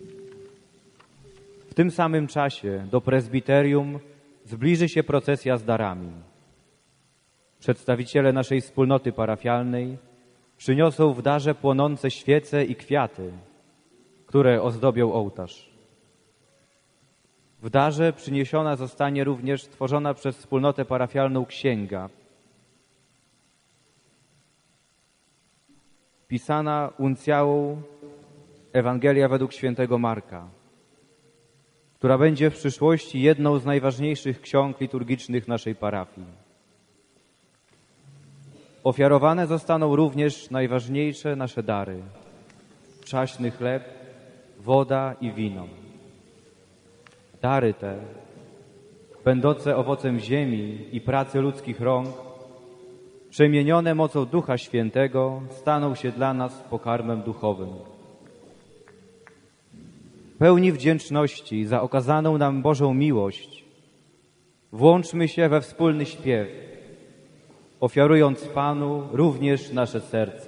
W tym samym czasie do prezbiterium zbliży się procesja z darami. Przedstawiciele naszej wspólnoty parafialnej przyniosą w darze płonące świece i kwiaty, które ozdobią ołtarz. W darze przyniesiona zostanie również stworzona przez wspólnotę parafialną księga, pisana uncjałą Ewangelia według świętego Marka, która będzie w przyszłości jedną z najważniejszych ksiąg liturgicznych naszej parafii. Ofiarowane zostaną również najważniejsze nasze dary: przaśny chleb, woda i wino. Dary te, będące owocem ziemi i pracy ludzkich rąk, przemienione mocą Ducha Świętego, staną się dla nas pokarmem duchowym. Pełni wdzięczności za okazaną nam Bożą miłość, włączmy się we wspólny śpiew, ofiarując Panu również nasze serca.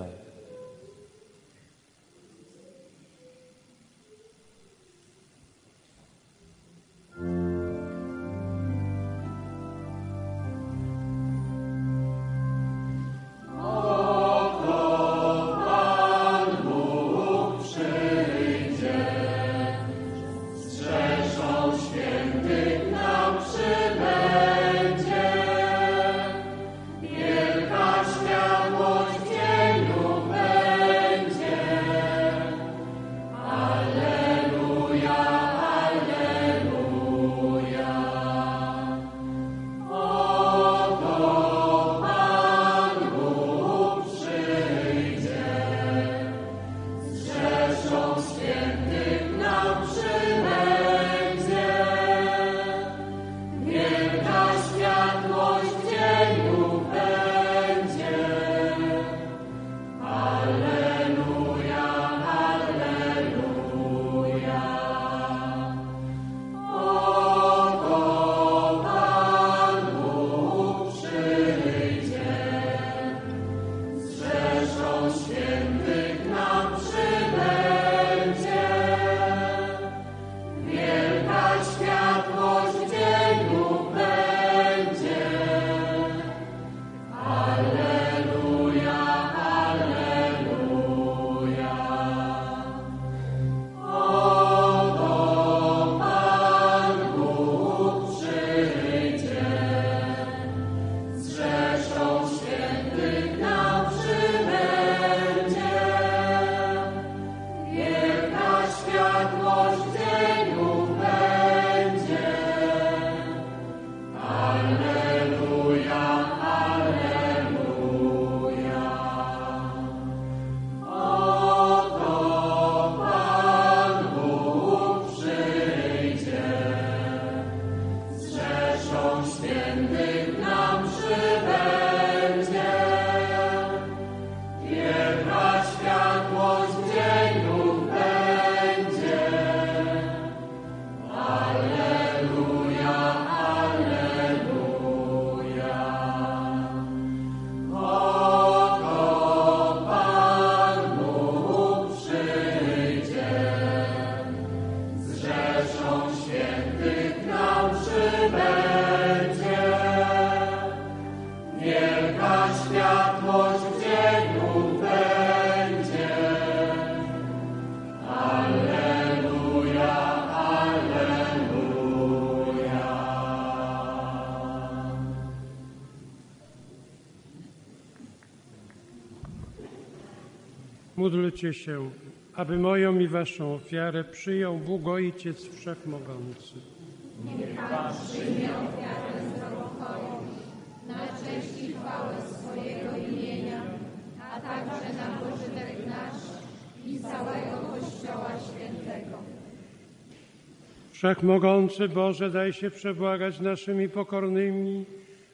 Módlcie się, aby moją i waszą ofiarę przyjął Bóg Ojciec Wszechmogący. Niech Pan przyjmie ofiarę zdrowotną na cześć i chwałę swojego imienia, a także na pożytek nasz i całego Kościoła Świętego. Wszechmogący Boże, daj się przebłagać naszymi pokornymi,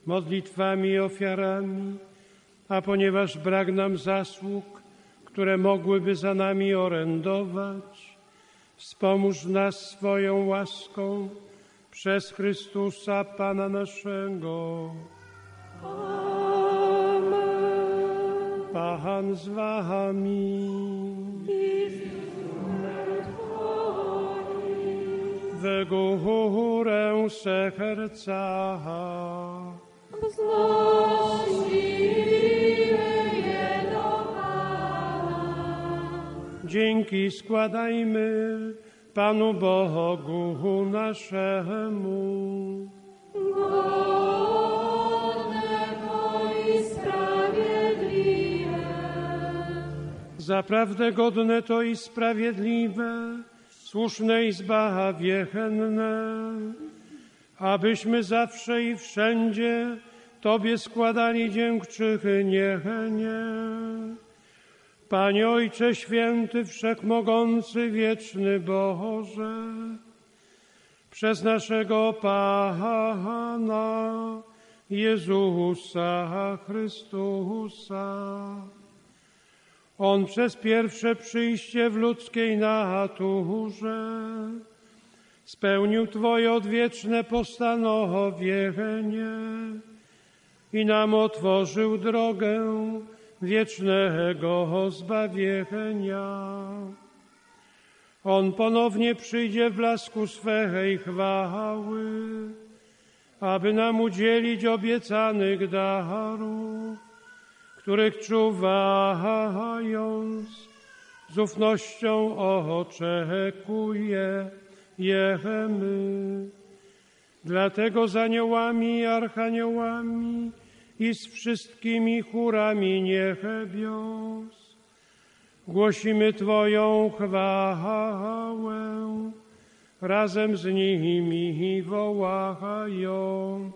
modlitwami i ofiarami, a ponieważ brak nam zasług, które mogłyby za nami orędować, wspomóż nas swoją łaską przez Chrystusa Pana naszego. Amen. Pan z wami. W górę serca. Wznosimy je do Pana. Dzięki składajmy Panu Bogu naszemu. Godne to i sprawiedliwe. Zaprawdę godne to i sprawiedliwe, słuszne i zbawienne, abyśmy zawsze i wszędzie Tobie składali dziękczynienie. Panie Ojcze Święty, Wszechmogący, Wieczny Boże, przez naszego Pana Jezusa Chrystusa. On przez pierwsze przyjście w ludzkiej naturze spełnił Twoje odwieczne postanowienie i nam otworzył drogę wiecznego zbawienia. On ponownie przyjdzie w blasku swej chwały, aby nam udzielić obiecanych darów, których czuwając z ufnością oczekujemy. Dlatego z aniołami i archaniołami i z wszystkimi chórami niebios głosimy Twoją chwałę, razem z nimi wołając: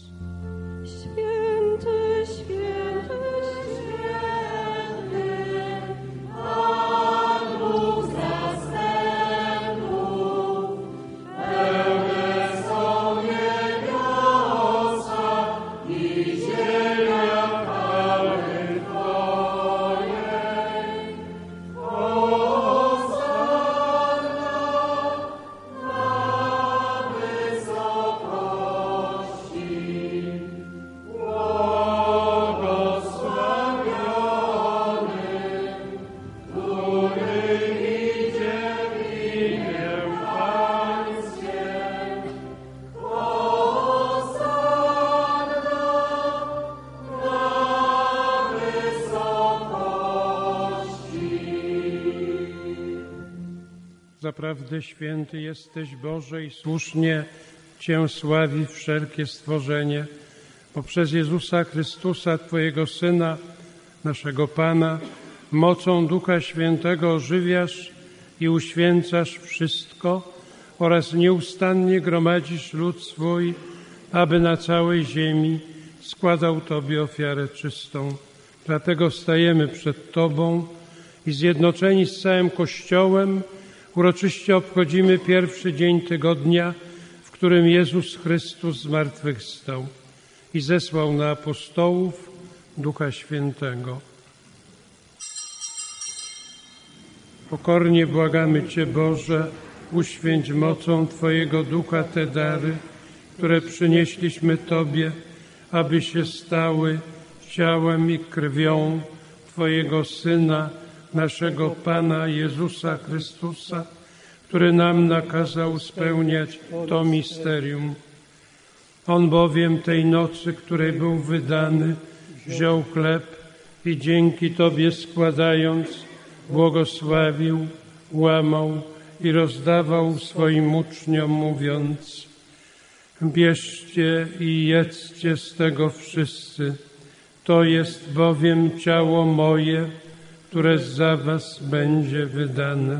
Święty, święty, święty, Pan Bóg zastępów, pełne są niebiosa i ziemia chwały Twojej. Hosanna na wysokości. Zaprawdę święty jesteś, Boże, i słusznie Cię sławi wszelkie stworzenie, bo przez Jezusa Chrystusa, Twojego Syna, naszego Pana, mocą Ducha Świętego ożywiasz i uświęcasz wszystko oraz nieustannie gromadzisz lud swój, aby na całej ziemi składał Tobie ofiarę czystą. Dlatego stajemy przed Tobą i zjednoczeni z całym Kościołem uroczyście obchodzimy pierwszy dzień tygodnia, w którym Jezus Chrystus zmartwychwstał i zesłał na apostołów Ducha Świętego. Pokornie błagamy Cię, Boże, uświęć mocą Twojego Ducha te dary, które przynieśliśmy Tobie, aby się stały ciałem i krwią Twojego Syna, naszego Pana Jezusa Chrystusa, który nam nakazał spełniać to misterium. On bowiem tej nocy, której był wydany, wziął chleb i dzięki Tobie składając, błogosławił, łamał i rozdawał swoim uczniom, mówiąc: bierzcie i jedzcie z tego wszyscy, to jest bowiem ciało moje, które za was będzie wydane.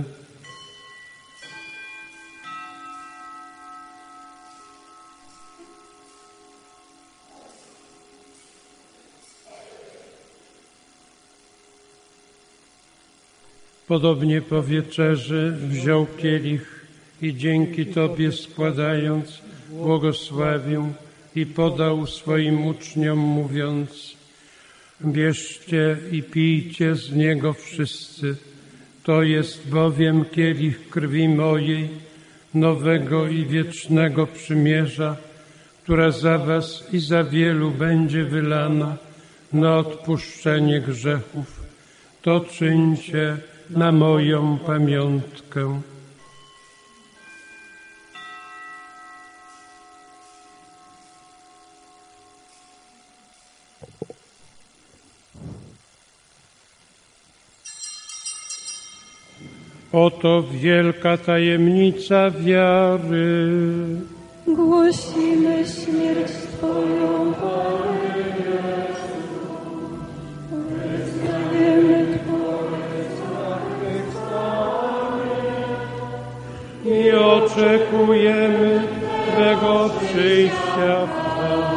Podobnie po wieczerzy wziął kielich i dzięki Tobie składając, błogosławił i podał swoim uczniom, mówiąc: bierzcie i pijcie z niego wszyscy. To jest bowiem kielich krwi mojej, nowego i wiecznego przymierza, która za was i za wielu będzie wylana na odpuszczenie grzechów. To czyńcie na moją pamiątkę. Oto wielka tajemnica wiary. Głosimy śmierć Twoją, Panie Jezu. Wyznajemy Twoje zmartwychwstanie I oczekujemy Twego przyjścia w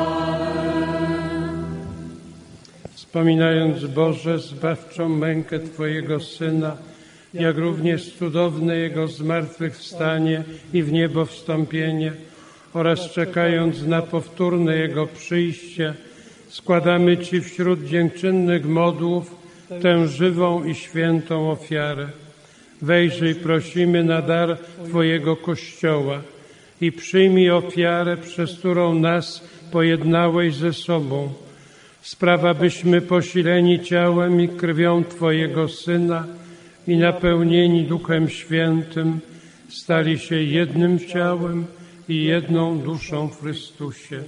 Wspominając, Boże, zbawczą mękę Twojego Syna, jak również cudowne Jego zmartwychwstanie i w niebo wstąpienie oraz czekając na powtórne Jego przyjście, składamy Ci wśród dziękczynnych modłów tę żywą i świętą ofiarę. Wejrzyj, prosimy, na dar Twojego Kościoła i przyjmij ofiarę, przez którą nas pojednałeś ze sobą. Spraw, abyśmy posileni ciałem i krwią Twojego Syna i napełnieni Duchem Świętym stali się jednym ciałem i jedną duszą w Chrystusie.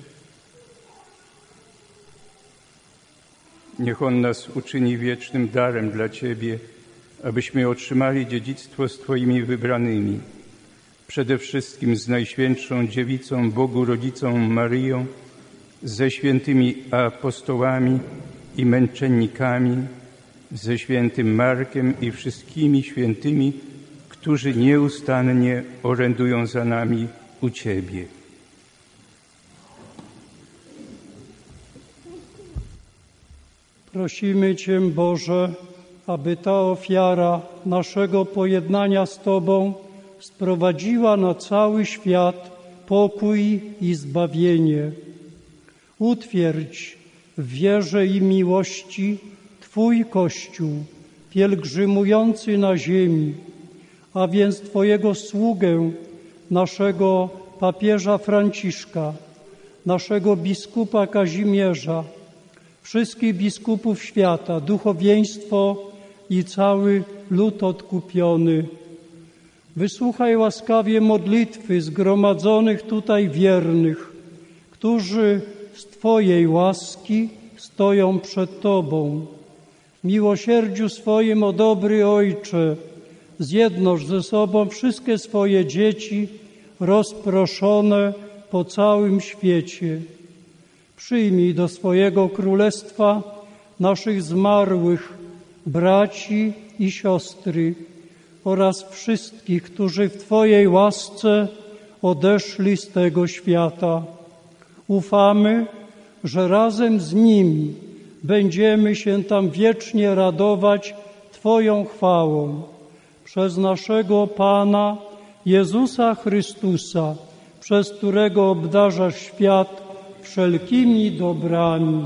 Niech On nas uczyni wiecznym darem dla Ciebie, abyśmy otrzymali dziedzictwo z Twoimi wybranymi, przede wszystkim z Najświętszą Dziewicą Bogu Rodzicą Maryją, ze świętymi apostołami i męczennikami, ze świętym Markiem i wszystkimi świętymi, którzy nieustannie orędują za nami u Ciebie. Prosimy Cię, Boże, aby ta ofiara naszego pojednania z Tobą sprowadziła na cały świat pokój i zbawienie. Utwierdź w wierze i miłości Twój Kościół, pielgrzymujący na ziemi, a więc Twojego sługę, naszego papieża Franciszka, naszego biskupa Kazimierza, wszystkich biskupów świata, duchowieństwo i cały lud odkupiony. Wysłuchaj łaskawie modlitwy zgromadzonych tutaj wiernych, którzy z Twojej łaski stoją przed Tobą. W miłosierdziu swoim, o dobry Ojcze, zjednocz ze sobą wszystkie swoje dzieci rozproszone po całym świecie. Przyjmij do swojego królestwa naszych zmarłych braci i siostry oraz wszystkich, którzy w Twojej łasce odeszli z tego świata. Ufamy, że razem z nimi będziemy się tam wiecznie radować Twoją chwałą. Przez naszego Pana Jezusa Chrystusa, przez którego obdarzasz świat wszelkimi dobrami.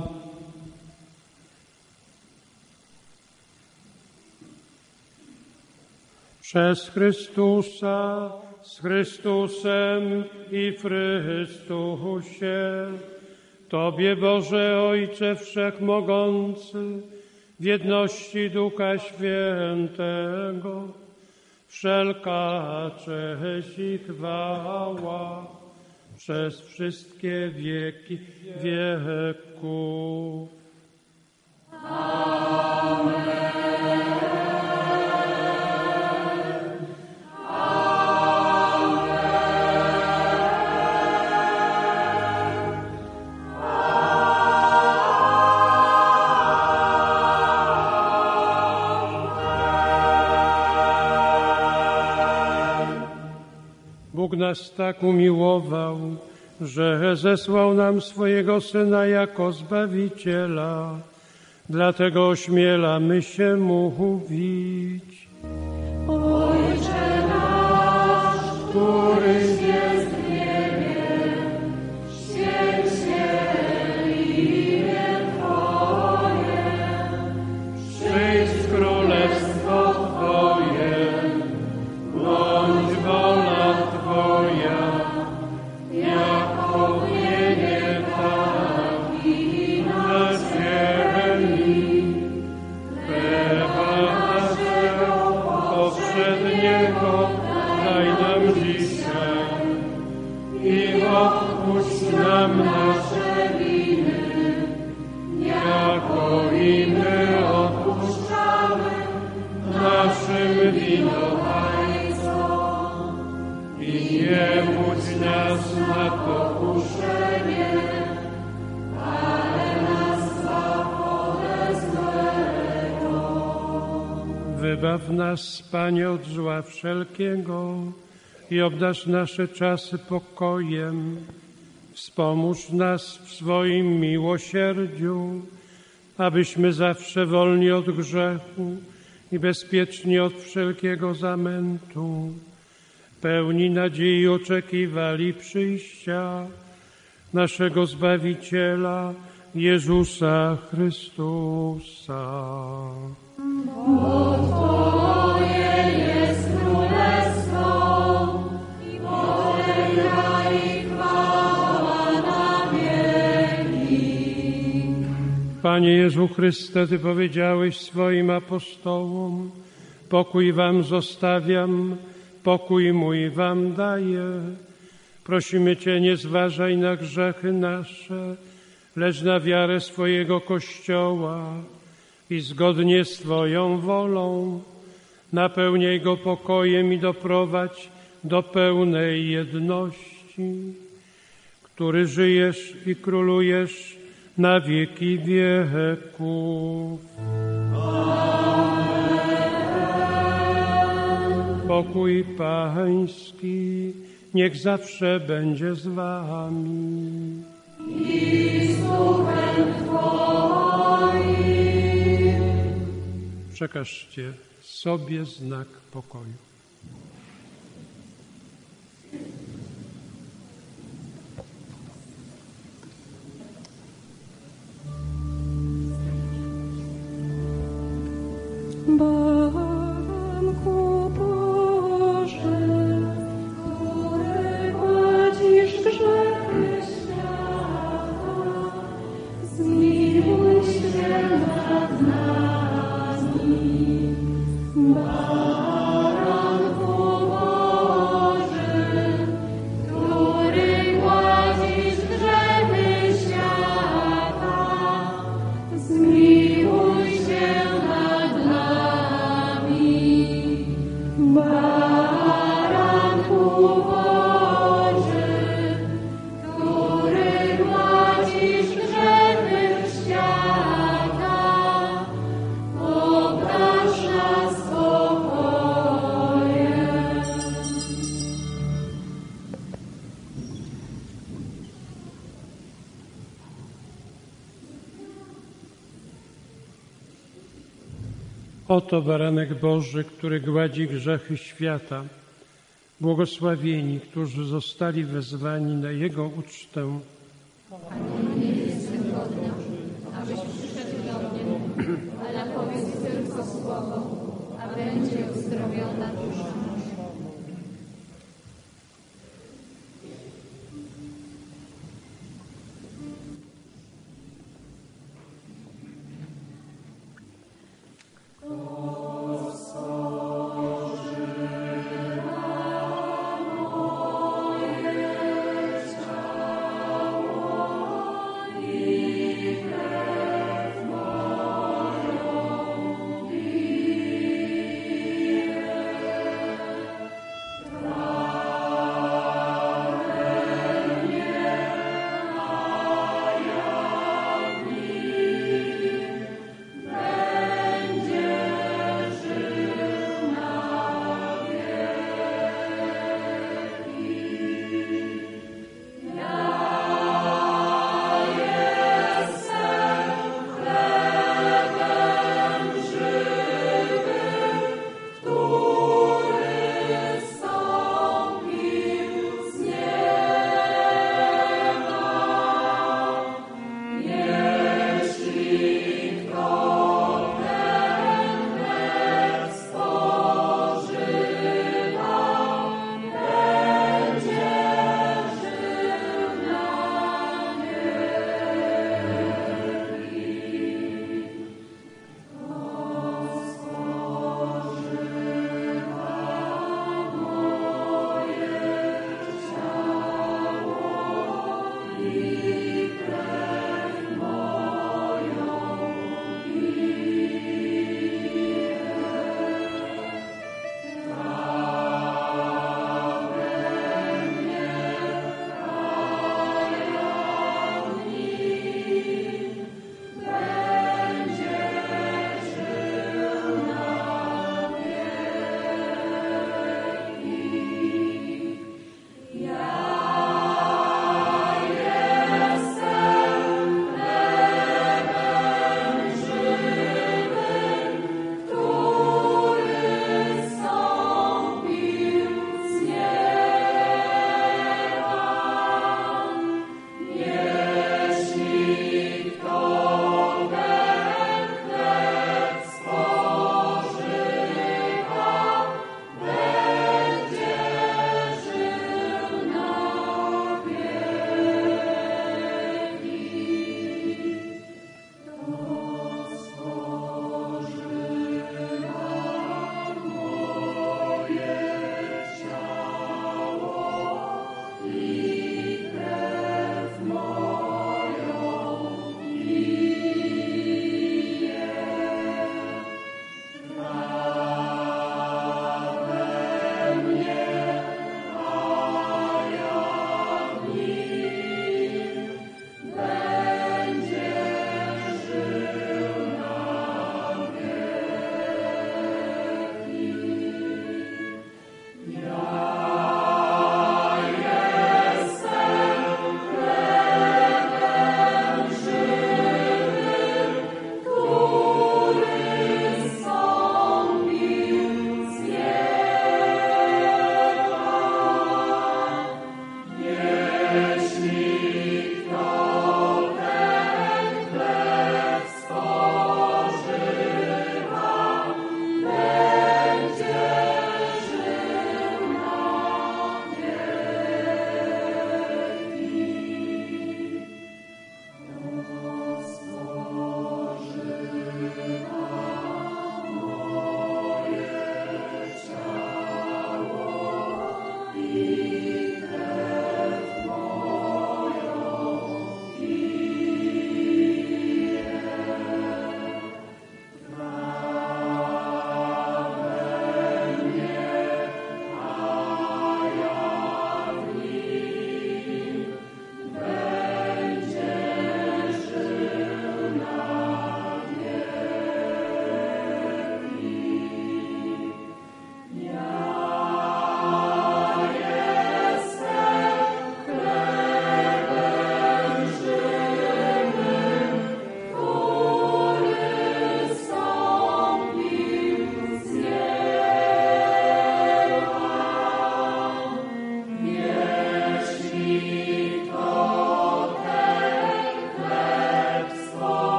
Przez Chrystusa, z Chrystusem i w Chrystusie, Tobie, Boże Ojcze Wszechmogący, w jedności Ducha Świętego, wszelka cześć i chwała przez wszystkie wieki wieków. Amen. Bóg nas tak umiłował, że zesłał nam swojego Syna jako Zbawiciela. Dlatego ośmielamy się mówić: Ojcze nasz, któryś jest w niebie, święć się odpuść nam nasze winy, jako i my odpuszczamy naszym winowajcom. I nie wódź nas na pokuszenie, ale nas zbaw ode złego. Wybaw nas, Panie, od zła wszelkiego i obdarz nasze czasy pokojem. Wspomóż nas w swoim miłosierdziu, abyśmy zawsze wolni od grzechu i bezpieczni od wszelkiego zamętu, pełni nadziei oczekiwali przyjścia naszego Zbawiciela, Jezusa Chrystusa. Bo Twoje jest królestwo i potęga i chwała na wieki. Panie Jezu Chryste, Ty powiedziałeś swoim apostołom: pokój wam zostawiam, pokój mój wam daję. Prosimy Cię, nie zważaj na grzechy nasze, lecz na wiarę swojego Kościoła i zgodnie z Twoją wolą napełniaj go pokojem i doprowadź do pełnej jedności, który żyjesz i królujesz na wieki wieków. Pokój Pański niech zawsze będzie z wami. I z duchem Twoim. Przekażcie sobie znak pokoju. Banku Boży, który gładzisz grzechy świata, zmiłuj się nad nami. Baranku Boży, który gładzisz grzechy świata, zmiłuj się nad nami. Baranku Boży, który gładzisz grzechy świata, obdarz nas spokojem. Oto baranek Boży, który gładzi grzechy świata. Błogosławieni, którzy zostali wezwani na Jego ucztę. Nie jestem godna, abyś przyszedł do mnie, ale powiedz tylko słowo, a będzie uzdrowiona dusza nasza.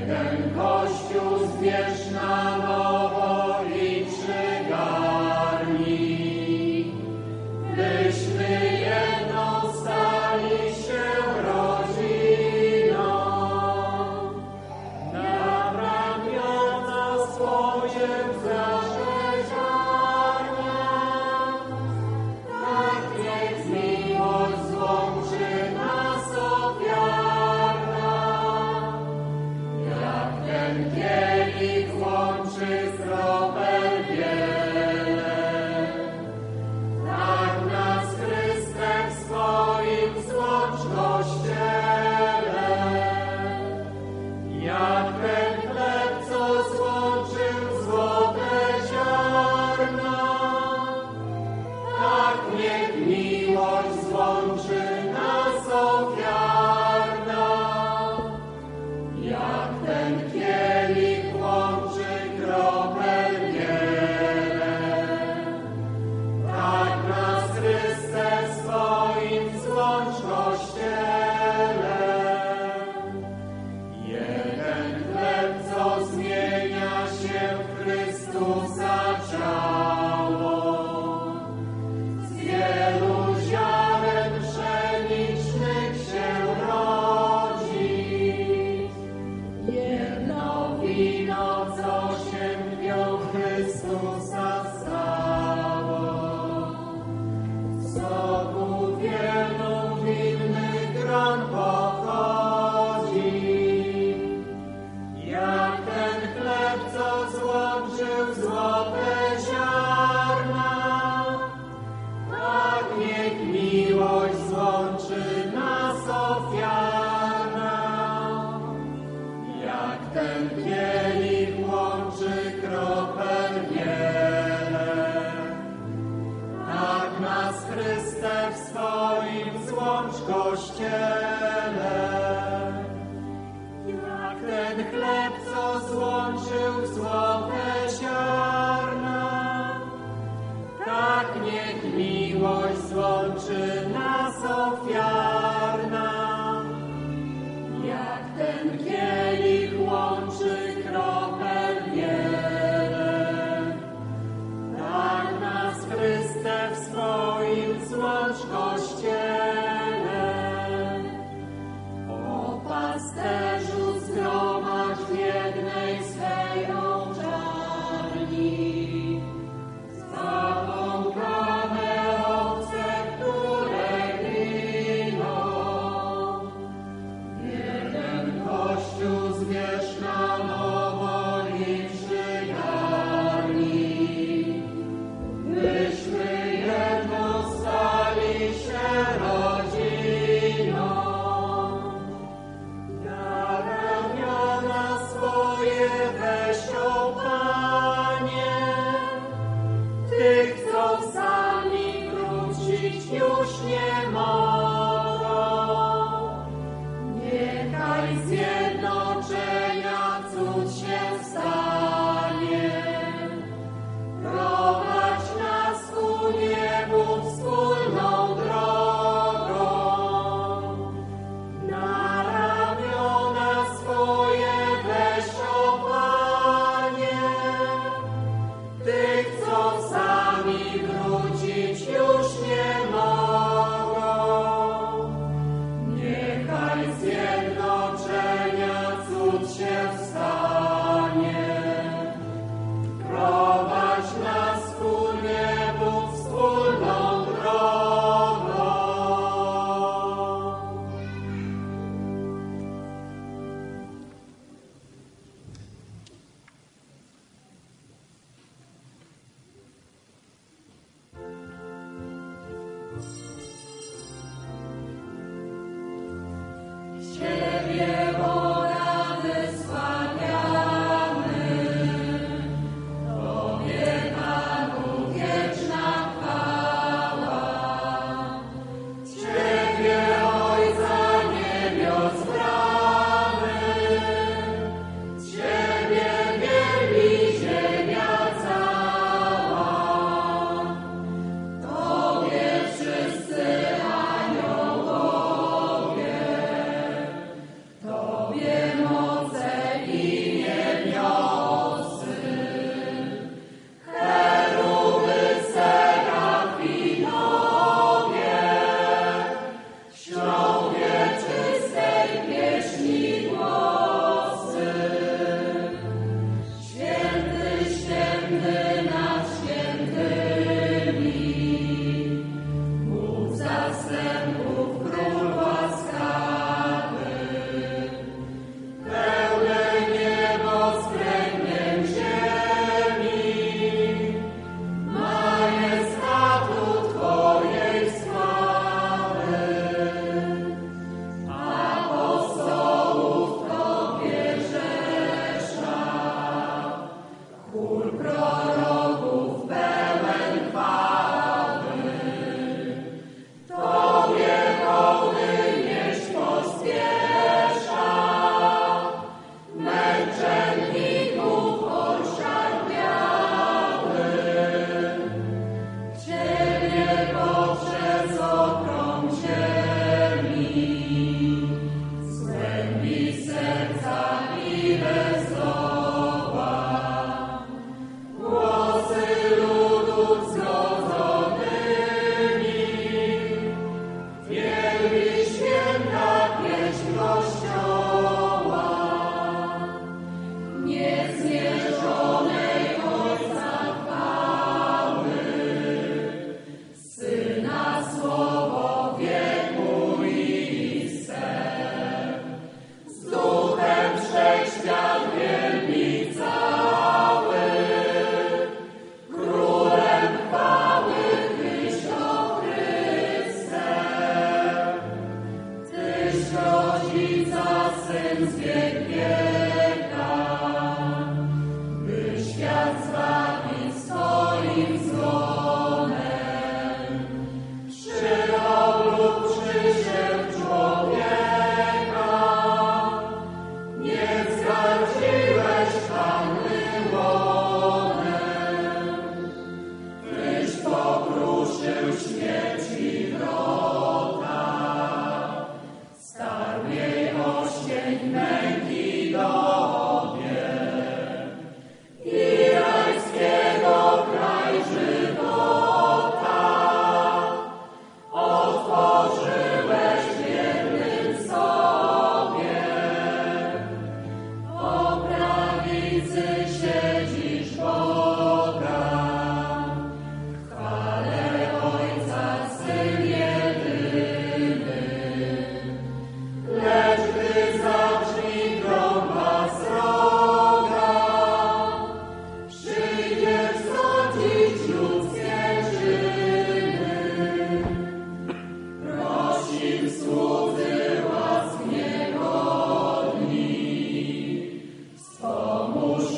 Zapąkane owce, które giną,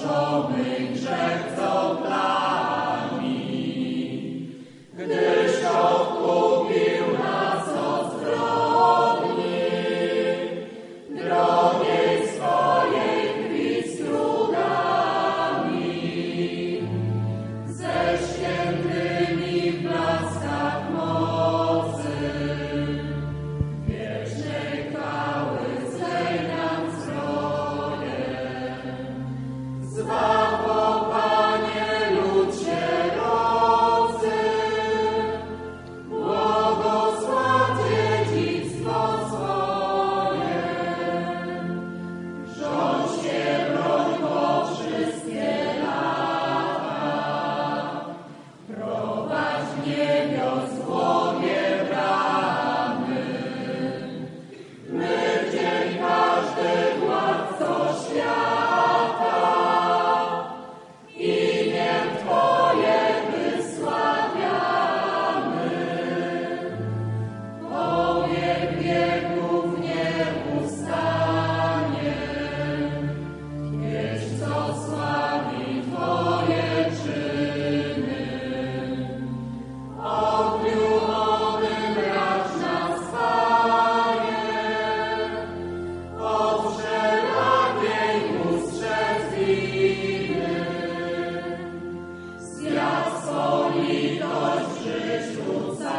zgorszony grzech, co plami, gdyż odkupił nas od zbrodni, drogiej swojej krwi strugami, ze świętymi w blaskach mocy, wiecznej chwały zlej nam zdrojem. Zbaw, o Panie, lud sierocy, błogosław dziedzictwo swoje. Rządź się broń po wszystkie lata, prowadź w niebios głowie bramy. My w dzień każdy władco świata, imię Twoje wysławiamy. O wiek wieków nie ustanie pieśń, co sławi Twoje czyny. O dniu owym racz nas, Panie, od wszelakiej ustrzec winy. Zjawstwo litość w życiu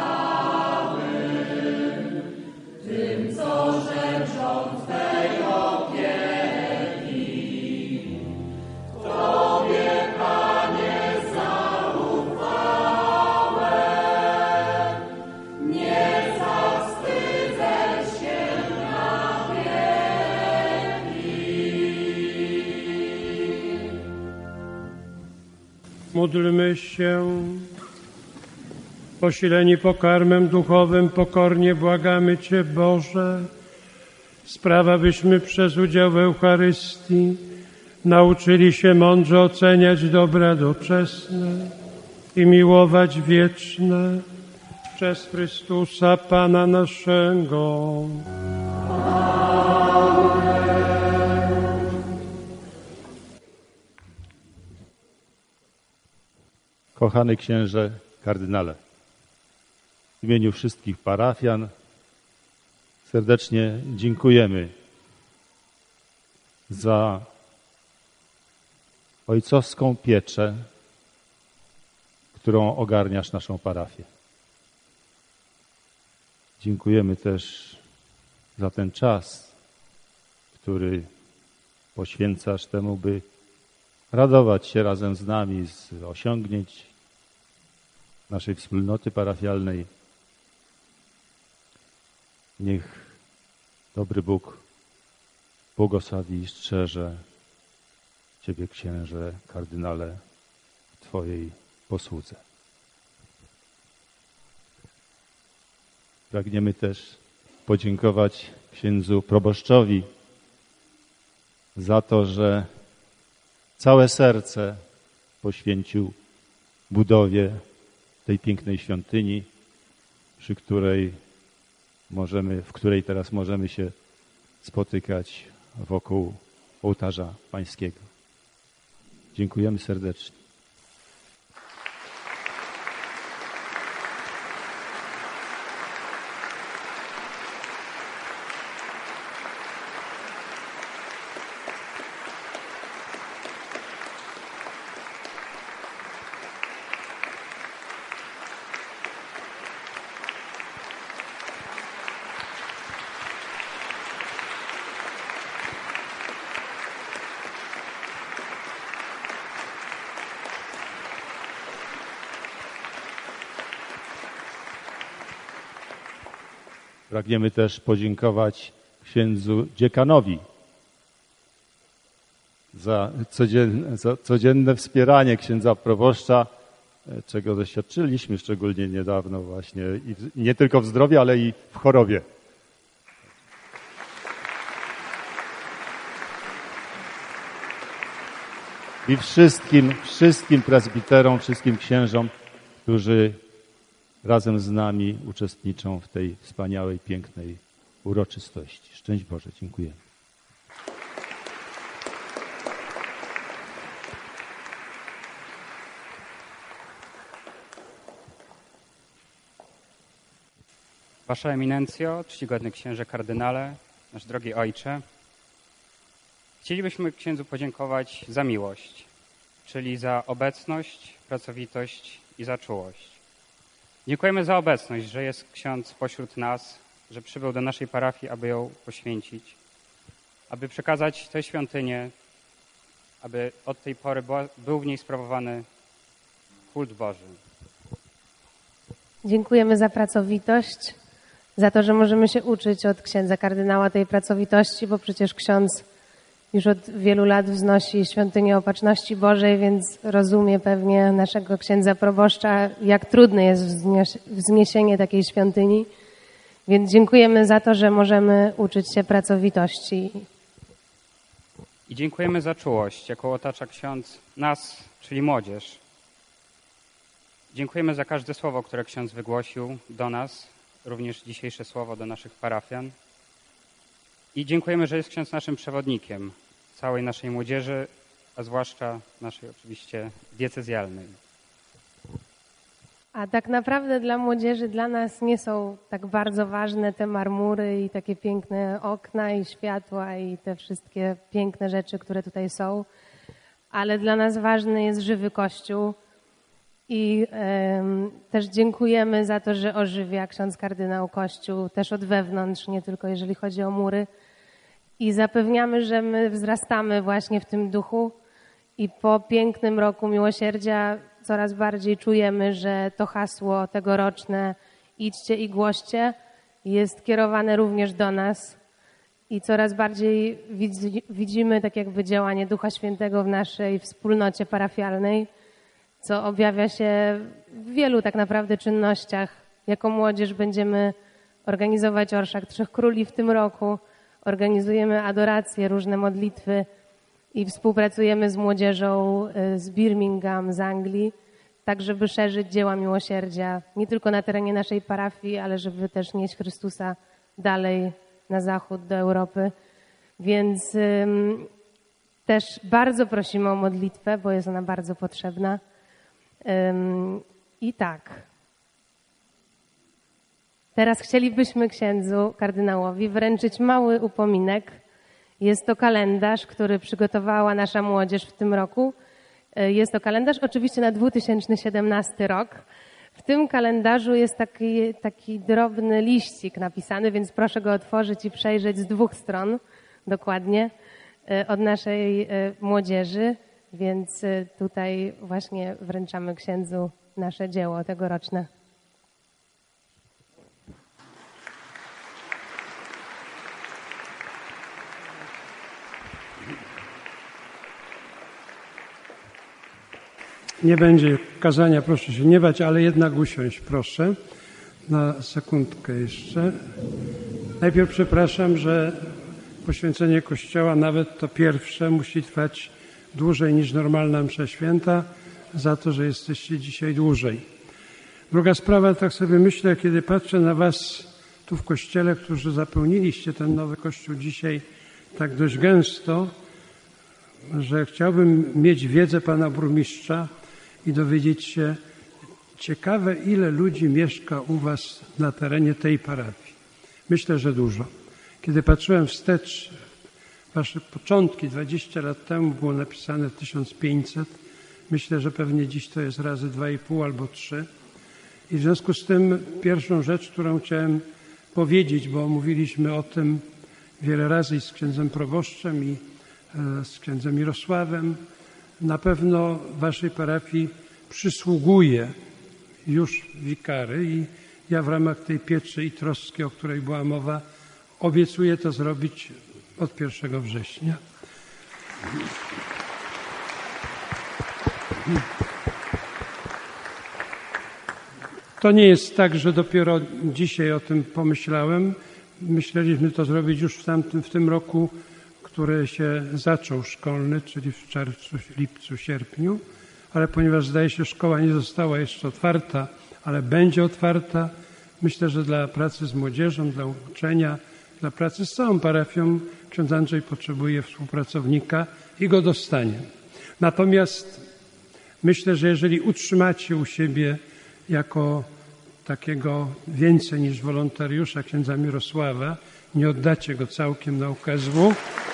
całym, tym, co żebrzą Twej opieki. Tobie, Panie, zaufałem, nie zawstydzę się na wieki. Módlmy się. Posileni pokarmem duchowym, pokornie błagamy Cię, Boże, sprawa, byśmy przez udział w Eucharystii nauczyli się mądrze oceniać dobra doczesne i miłować wieczne przez Chrystusa Pana naszego. Kochany księże kardynale, w imieniu wszystkich parafian serdecznie dziękujemy za ojcowską pieczę, którą ogarniasz naszą parafię. Dziękujemy też za ten czas, który poświęcasz temu, by radować się razem z nami z osiągnięć naszej wspólnoty parafialnej. Niech dobry Bóg błogosławi i strzeże Ciebie, księże kardynale, w Twojej posłudze. Pragniemy też podziękować księdzu proboszczowi za to, że całe serce poświęcił budowie tej pięknej świątyni, przy której możemy, w której teraz możemy się spotykać wokół ołtarza pańskiego. Dziękujemy serdecznie. Pragniemy też podziękować księdzu dziekanowi za codzienne, za codzienne wspieranie księdza proboszcza, czego doświadczyliśmy szczególnie niedawno właśnie, i w, nie tylko w zdrowiu, ale i w chorobie. I wszystkim, wszystkim prezbiterom, wszystkim księżom, którzy razem z nami uczestniczą w tej wspaniałej, pięknej uroczystości. Szczęść Boże, dziękuję. Wasza Eminencjo, czcigodny księże kardynale, nasz drogi ojcze, chcielibyśmy księdzu podziękować za miłość, czyli za obecność, pracowitość i za czułość. Dziękujemy za obecność, że jest ksiądz pośród nas, że przybył do naszej parafii, aby ją poświęcić, aby przekazać tę świątynię, aby od tej pory była, był w niej sprawowany kult Boży. Dziękujemy za pracowitość, za to, że możemy się uczyć od księdza kardynała tej pracowitości, bo przecież ksiądz już od wielu lat wznosi świątynię Opatrzności Bożej, więc rozumie pewnie naszego księdza proboszcza, jak trudne jest wzniesienie takiej świątyni. Więc dziękujemy za to, że możemy uczyć się pracowitości. I dziękujemy za czułość, jaką otacza ksiądz nas, czyli młodzież. Dziękujemy za każde słowo, które ksiądz wygłosił do nas, również dzisiejsze słowo do naszych parafian. I dziękujemy, że jest ksiądz naszym przewodnikiem całej naszej młodzieży, a zwłaszcza naszej oczywiście diecezjalnej. A tak naprawdę dla młodzieży, dla nas nie są tak bardzo ważne te marmury i takie piękne okna i światła i te wszystkie piękne rzeczy, które tutaj są, ale dla nas ważny jest żywy Kościół i um, też dziękujemy za to, że ożywia ksiądz kardynał Kościół też od wewnątrz, nie tylko jeżeli chodzi o mury, i zapewniamy, że my wzrastamy właśnie w tym duchu i po pięknym roku miłosierdzia coraz bardziej czujemy, że to hasło tegoroczne idźcie i głoście jest kierowane również do nas i coraz bardziej widzimy tak jakby działanie Ducha Świętego w naszej wspólnocie parafialnej, co objawia się w wielu tak naprawdę czynnościach. Jako młodzież będziemy organizować Orszak Trzech Króli w tym roku, organizujemy adoracje, różne modlitwy i współpracujemy z młodzieżą z Birmingham, z Anglii, tak żeby szerzyć dzieła miłosierdzia nie tylko na terenie naszej parafii, ale żeby też nieść Chrystusa dalej na zachód, do Europy. Więc ym, też bardzo prosimy o modlitwę, bo jest ona bardzo potrzebna. Ym, I tak. Teraz chcielibyśmy księdzu kardynałowi wręczyć mały upominek. Jest to kalendarz, który przygotowała nasza młodzież w tym roku. Jest to kalendarz oczywiście na dwa tysiące siedemnasty rok. W tym kalendarzu jest taki, taki drobny liścik napisany, więc proszę go otworzyć i przejrzeć z dwóch stron dokładnie od naszej młodzieży. Więc tutaj właśnie wręczamy księdzu nasze dzieło tegoroczne. Nie będzie kazania, proszę się nie bać, ale jednak usiąść, proszę. Na sekundkę jeszcze. Najpierw przepraszam, że poświęcenie Kościoła, nawet to pierwsze, musi trwać dłużej niż normalna msza święta, za to, że jesteście dzisiaj dłużej. Druga sprawa, tak sobie myślę, kiedy patrzę na was tu w Kościele, którzy zapełniliście ten nowy Kościół dzisiaj tak dość gęsto, że chciałbym mieć wiedzę pana burmistrza i dowiedzieć się, ciekawe, ile ludzi mieszka u was na terenie tej parafii. Myślę, że dużo. Kiedy patrzyłem wstecz, wasze początki, dwadzieścia lat temu było napisane tysiąc pięćset. Myślę, że pewnie dziś to jest razy dwa i pół albo trzy. I w związku z tym pierwszą rzecz, którą chciałem powiedzieć, bo mówiliśmy o tym wiele razy i z księdzem proboszczem i z księdzem Mirosławem, na pewno waszej parafii przysługuje już wikary i ja w ramach tej pieczy i troski, o której była mowa, obiecuję to zrobić od pierwszego września. To nie jest tak, że dopiero dzisiaj o tym pomyślałem. Myśleliśmy to zrobić już w, tamtym, w tym roku, który się zaczął szkolny, czyli w czerwcu, lipcu, sierpniu, ale ponieważ zdaje się szkoła nie została jeszcze otwarta, ale będzie otwarta, myślę, że dla pracy z młodzieżą, dla uczenia, dla pracy z całą parafią ksiądz Andrzej potrzebuje współpracownika i go dostanie. Natomiast myślę, że jeżeli utrzymacie u siebie jako takiego więcej niż wolontariusza księdza Mirosława. Nie oddacie go całkiem na U K S W.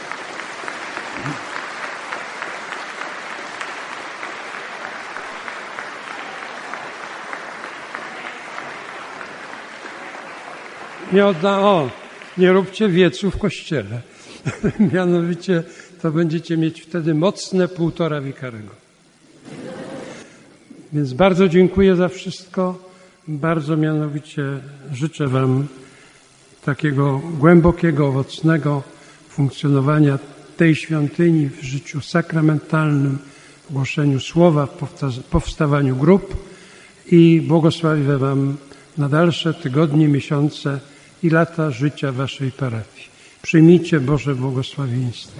Nie odda, o, nie róbcie wiecu w kościele. Mianowicie to będziecie mieć wtedy mocne półtora wikarego. Więc bardzo dziękuję za wszystko. Bardzo mianowicie życzę Wam takiego głębokiego, owocnego funkcjonowania tej świątyni w życiu sakramentalnym, w głoszeniu słowa, w powstawaniu grup i błogosławię Wam na dalsze tygodnie, miesiące i lata życia Waszej parafii. Przyjmijcie Boże błogosławieństwo.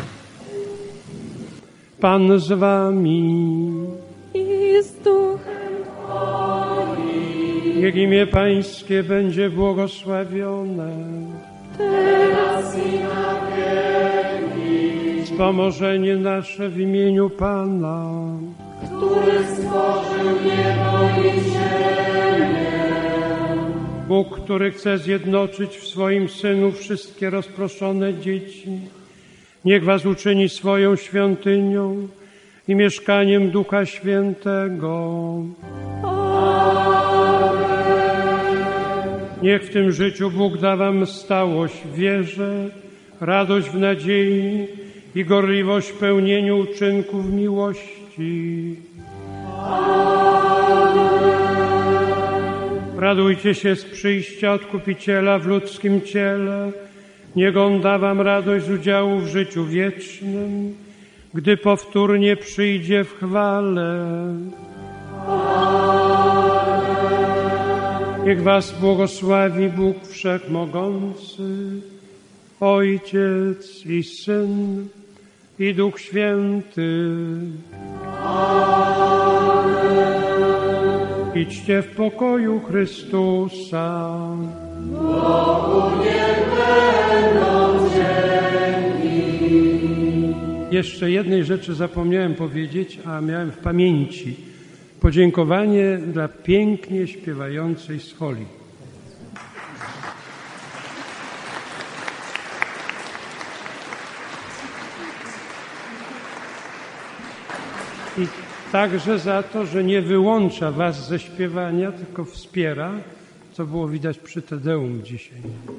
Pan z Wami. I z duchem Twoim. Niech imię Pańskie będzie błogosławione. Teraz i na wieki. Wspomożenie nasze w imieniu Pana, który stworzył niebo i ziemię. Bóg, który chce zjednoczyć w swoim Synu wszystkie rozproszone dzieci, niech was uczyni swoją świątynią i mieszkaniem Ducha Świętego. Amen. Niech w tym życiu Bóg da wam stałość w wierze, radość w nadziei i gorliwość w pełnieniu uczynków miłości. Radujcie się z przyjścia Odkupiciela w ludzkim ciele. Niech On da wam radość z udziału w życiu wiecznym, gdy powtórnie przyjdzie w chwale. Niech was błogosławi Bóg Wszechmogący, Ojciec i Syn i Duch Święty. Idźcie w pokoju Chrystusa. Bogu niech będą dzięki. Jeszcze jednej rzeczy zapomniałem powiedzieć, a miałem w pamięci. Podziękowanie dla pięknie śpiewającej Scholi. I także za to, że nie wyłącza was ze śpiewania, tylko wspiera, co było widać przy Te Deum dzisiaj.